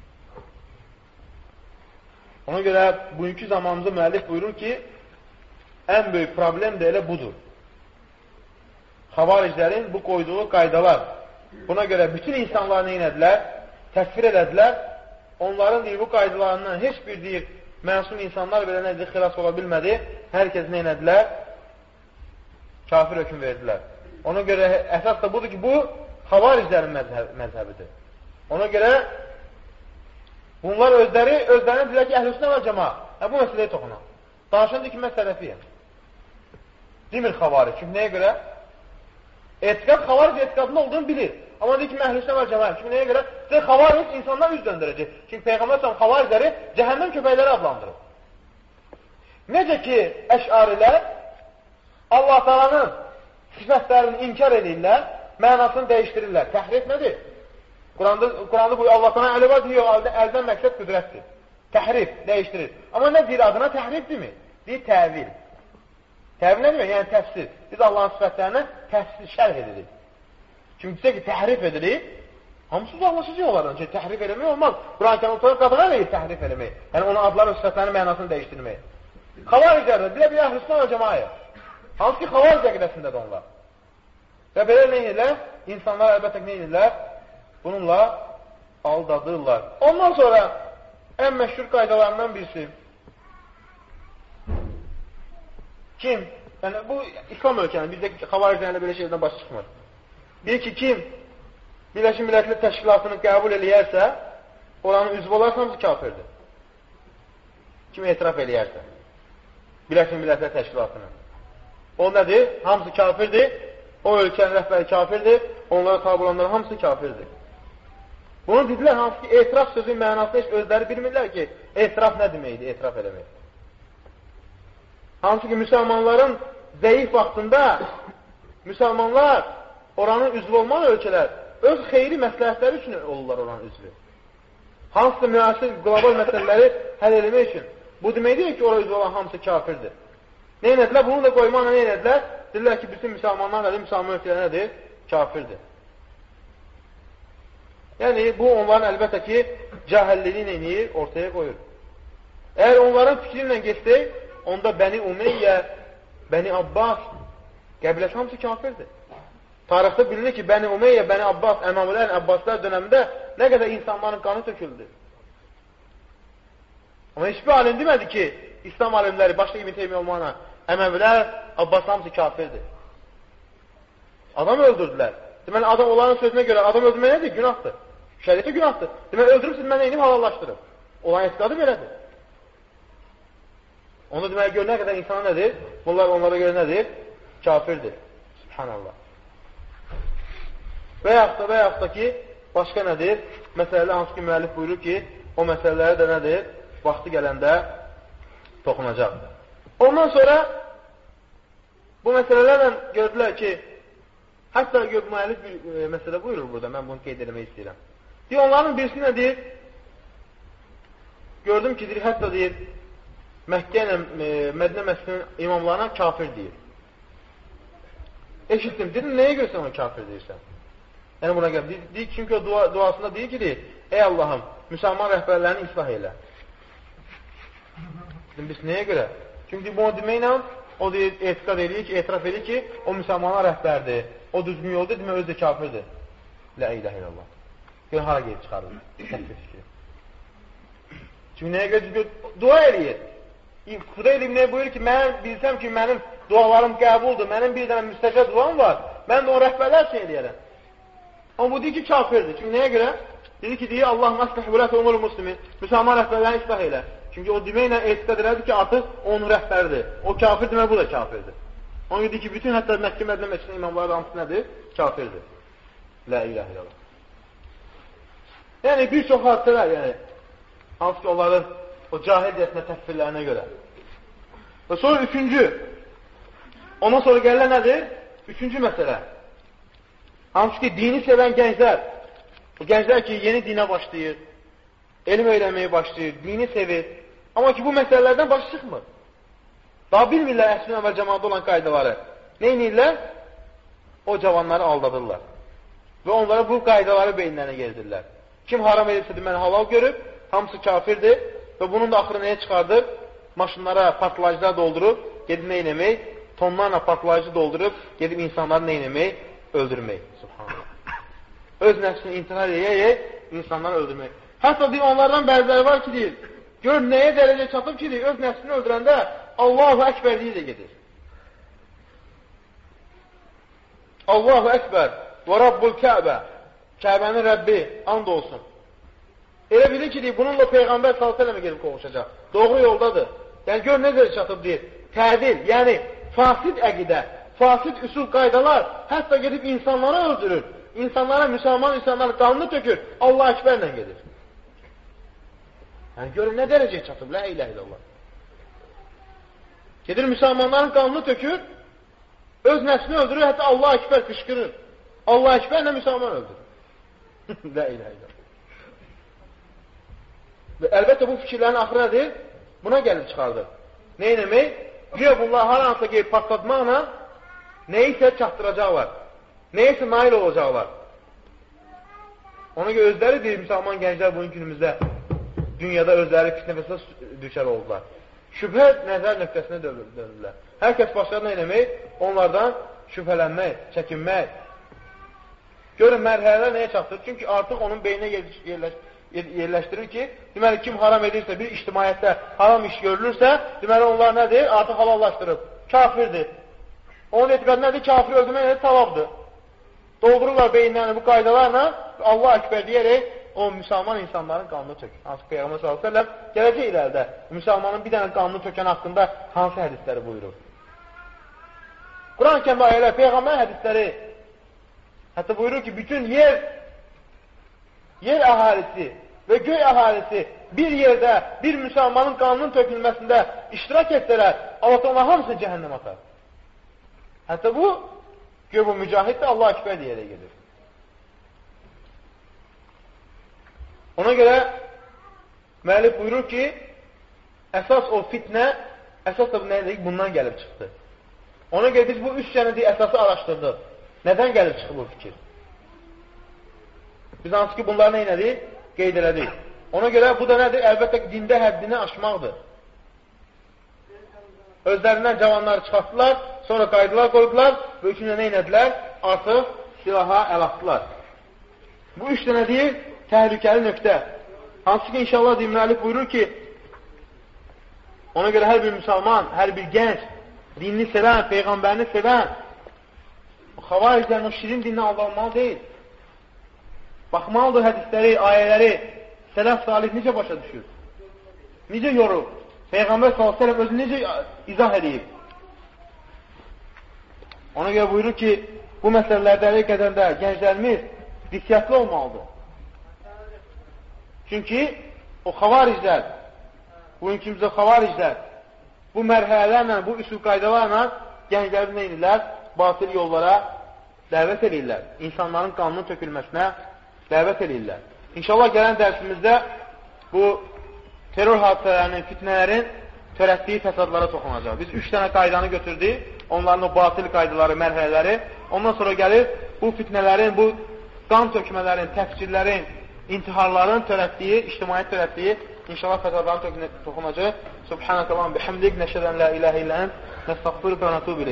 Ona görə bugünkü zamanımızda müəllif buyurur ki, ən böyük problem də elə budur. Xavariclərin bu qoyduğu qaydalar. Buna görə bütün insanlar nə elədilər? Təsvir elədilər. Onların deyir, bu qaydalarından heç bir deyir, məsum insanlar belə nədir, xilas ola bilmədi. Hər kəs nə elədilər? Kafir hökm verdilər. Ona görə əsas da budur ki, bu xavariclərin məzhəbidir. Ona görə bunlar özlərinə deyilər ki, əhl-i-sünnə və cəmaət. Bu məsələyə toxunan. Danışan deyir ki, mən sələfiyəm. Demir xavaric. Çünki nəyə görə? Etiqad xavaric etiqadında olduğunu bilir. Amma deyir ki, əhl-i-sünnə və cəmaət. Çünki nəyə görə? Xavaric insanlar üz döndürəcək. Çünki Peyğəmbər s.ə.v xavaricləri cəhənnəm köpəkləri adlandırır. Necə ki, əşarilər Allah Taala'nın sifətlərini inkar edirlər, mənasını dəyişdirirlər. Təhrif nədir? Quranda bu Allah Taala əli var deyir, əldən məqsəd qüdrətdir. Təhrif, dəyişdirir. Amma nə deyir adına? Təhrifdir mi? Deyir təvil. Təvil nə demək? Yəni təfsir. Biz Allahın sifətlərinə təfsir, şərh edirik. Çünki bizə ki, təhrif edirik, Hamısı uzaqlaşacaq onlardan ki, təhrif eləmək olmaz. Quran-Kərim sonra qadağan eləyir təhrif eləmək. Yəni, ona adların, sifətlərin mənasını dəyişdirmək. Xavariclərdə, bilə-bilə Əhl-i-Sünnə və Cəmaət. Hansı ki, xavaric əqidəsindədir onlar. Və belə nə edirlər? İnsanlar əlbəttə nə edirlər? Bununla aldadırlar. Ondan sonra ən məşhur qaydalarından birisi. Kim? Yəni, bu İslam ölkənin, bizdə xavariclərlə belə şeylərdən baş çıxmır. Bir ki, kim Birləşmiş Millətlər Təşkilatını qəbul eləyərsə, oranın üzv olarsa, hamısı kafirdir. Kim etiraf eləyərsə, Birləşmiş Millətlər Təşkilatını. O nədir? Hamısı kafirdir. O ölkənin rəhbəri kafirdir. Onlara tabi olanların hamısı kafirdir. Bunu dedilər, hansı ki, etiraf sözün mənasını heç özləri bilmirlər ki, etiraf nə deməkdir, etiraf eləmək. Hansı ki, müsəlmanların zəif vaxtında müsəlmanlar oranın üzvü olmayan ölkələr öz xeyri məsləhətləri üçün olurlar oranın üzvü. Hansısa müasir qlobal məsələləri həll eləmək üçün. Bu deməkdir ki, oraya üzvü olan hamısı kafirdir. Nə elədilər? Bunu da qoymaqla nə elədilər? Dedilər ki, bütün müsəlmanlar nədir? Müsəlman ölkələr nədir? Kafirdir. Yəni, bu onların əlbəttə ki, cahilliyi neyini ortaya qoyur. Əgər onların fikri ilə geçsək, onda Bəni Umeyyə, Bəni Abbas, qəbiləsi hamısı kafirdir. Tarixdə bilinir ki, Bəni Umeyyə, Bəni Abbas, Əməvilər, Abbaslar dönəmində nə qədər insanların qanı töküldü. Amma hiçbir alim demədi ki, İslam alimləri, başqa İbn Teymiyyə olmağına, Əməvilər, Abbaslar hamısı kafirdir. Adam öldürdülər. Deməli, adam onların sözünə görə adam öldürmək nədir? Günahdır. Şəriətə günahdır. Deməli, öldürürsün, mən eynim halallaşdırım. Olan etiqadı belədir. Onda deməli, gör nə qədər insana nədir? Bunlar onlara görə nədir? Kafirdir. Subhanallah. Və yaxud da ki, başqa nədir? Məsələlə hansı ki, müəllif buyurur ki, o məsələləri də nədir? Vaxtı gələndə toxunacaq. Ondan sonra bu məsələlərlə gördülər ki, hətta müəllif bir məsələ buyurur burada, mən bunu qeyd eləmək istəyirəm. Deyir, onların birisi nədir? Gördüm ki, deyir, hətta deyir, Məkkə ilə Mədinə məscidinin imamlarına kafir deyir. Eşitdim, dedim, nəyə görə sən onu kafir deyirsən? Yəni buna gəl. Deyir, çünki o duasında deyir ki, deyir, ey Allahım, müsəlman rəhbərlərini islah elə. Dedim, biz nəyə görə? Çünki bunu deməklə, o deyir, etiqad edir ki, etiraf edir ki, o müsəlmanlar rəhbərdir, o düzgün yoldur, demək, özü də kafirdir. Lə iləhə illallah. Gör, hara gelib çıxarır? Təklif fikri. Çünki nəyə görə? Dua eləyir. Xudayl ibn buyurur ki, mən bilsəm ki, mənim dualarım qəbuldur, mənim bir dənə müstəcəb duam var, mən də o rəhbərlər üçün eləyərəm. Amma bu deyir ki, kafirdir. Çünki nəyə görə? Dedi ki, deyir, Allah məsləhə vələtə umul muslimin, müsəlman rəhbərlərini islah elə. Çünki o deməklə etiqad elədir ki, artıq onun rəhbəridir. O kafir demək, bu da kafirdir. Ona görə deyir ki, bütün hətta Məkkə Mədinə məscidinin imamları hamısı nədir? Kafirdir. Lə iləhə illallah. Yəni, bir çox hadisələr, yəni, hansı ki, onların o cahiliyyətinə təkfirlərinə görə. Və sonra üçüncü, ondan sonra gəlirlər nədir? Üçüncü məsələ. Hansı ki, dini sevən gənclər, o gənclər ki, yeni dinə başlayır, elm öyrənməyə başlayır, dini sevir, amma ki, bu məsələlərdən baş çıxmır. Daha bilmirlər əslində və cəmaatda olan qaydaları. Nə inirlər? O cavanları aldadırlar. Və onlara bu qaydaları beyinlərinə geldirlər. Kim haram edilsə deməni halal görüb, hamısı kafirdir və bunun da axırı nəyə çıxardır? Maşınlara partlayıcılar doldurub, gedib nə eləmək? Tonlarla partlayıcı doldurub, gedib insanları nə eləmək? Öldürmək. Subhanallah. Öz nəfsini intihar eləyək, insanları öldürmək. Hətta deyir, onlardan bəziləri var ki, deyir, gör nəyə dərəcə çatıb ki, deyir, öz nəfsini öldürəndə Allahu Əkbər deyə də gedir. Allahu Əkbər və Rabbul Kəbə, Kəbənin Rəbbi, and olsun. Elə bilir ki, deyir, bununla Peyğəmbər s.ə.və gelib qovuşacaq. Doğru yoldadır. Yəni, gör necə çatıb, deyir, tədil, yəni fasid əqidə, fasid üsul qaydalar, hətta gedib insanları öldürür. İnsanlara, müsəlman insanları qanını tökür, Allah Əkbərlə gedir. Yəni, görün, nə dərəcəyə çatıb, lə iləh illallah. Gedir, müsəlmanların qanını tökür, öz nəslini öldürür, hətta Allah Əkbər qışqırır. Allah Əkbərlə müsəlman öldürür. Lə iləh illallah. Və əlbəttə bu fikirlərin axırı nədir? Buna gəlib çıxardır. Nə eləmək? Güya bunlar hər hansısa qeyb partlatmaqla nəyisə çatdıracaqlar. Nəyisə nail olacaqlar. Ona görə özləri deyir, müsəlman gənclər bugün günümüzdə dünyada özləri fitnə fəsad düşər oldular. Şübhə nəzər nöqtəsinə dönürlər. Hər kəs başlarına eləmək, onlardan şübhələnmək, çəkinmək. Görün, mərhələlər nəyə çatdır? Çünki artıq onun beyninə yerləşdirir ki, deməli, kim haram edirsə, bir ictimaiyyətdə haram iş görülürsə, deməli, onlar nədir? Artıq halallaşdırıb. Kafirdir. Onun etiqadı nədir? Kafir öldürmək nədir? Savabdır. Doldururlar beyinlərini bu qaydalarla Allah əkbər deyərək o müsəlman insanların qanunu tökür. Hansı Peyğəmbər s.ə.v gələcək irəlidə müsəlmanın bir dənə qanunu tökən haqqında hansı hədisləri buyurur? Quran-ı Kərimdə ayələr, Peyğəmbər hədisləri hətta buyurur ki, bütün yer əhalisi və göy əhalisi bir yerdə bir müsəlmanın qanunun tökülməsində iştirak etsələr, Allah onlar hamısını cəhənnəm atar. Hətta bu, gör bu mücahid də Allah əkbər deyərək gedir. Ona görə müəllif buyurur ki, əsas o fitnə, əsas da nədir? Bundan gəlib çıxdı. Ona görə biz bu üç sənədi əsası araşdırdıq. Nədən gəlib çıxdı bu fikir? Biz hansı ki, bunlar neynədir? Qeyd elədik. Ona görə bu da nədir? Əlbəttə ki, dində həddini aşmaqdır. Özlərindən cavanları çıxartdılar, sonra qaydalar qoydular və üçündə neynədilər? Artıq silaha əl atdılar. Bu üç dənədir təhlükəli nöqtə. Hansı ki, inşallah müəllif buyurur ki, ona görə hər bir müsəlman, hər bir gənc, dinini sevən, Peyğəmbərini sevən, xavariclərin o şirin dininə aldanmalı deyil. Baxmalıdır hədisləri, ayələri, sələf salih necə başa düşür? Necə yorub? Peyğəmbər s.ə.v özü necə izah edib? Ona görə buyurur ki, bu məsələlərdə qədərdə gənclərimiz diqqətli olmalıdır. Çünki o xavariclər, bugünkümüzdə xavariclər, bu mərhələlərlə, bu üsul qaydalarla gəncləri nə edirlər? Batil yollara dəvət edirlər. İnsanların qanunun tökülməsinə dəvət edirlər. İnşallah gələn dərsimizdə bu terror hadisələrinin, fitnələrin törətdiyi fəsadlara toxunacaq. Biz 3 dənə qaydanı götürdük, onların o batil qaydaları, mərhələləri. Ondan sonra gəlir bu fitnələrin, bu qan tökmələrin, təfsirlərin, intiharların törətdiyi, ictimaiyyət törətdiyi inşallah fəsadların toxunacaq. Subhanəkələm, bihamdik, nəşədən la iləhə illən, nəstəğfirqə və nətubu iləyik.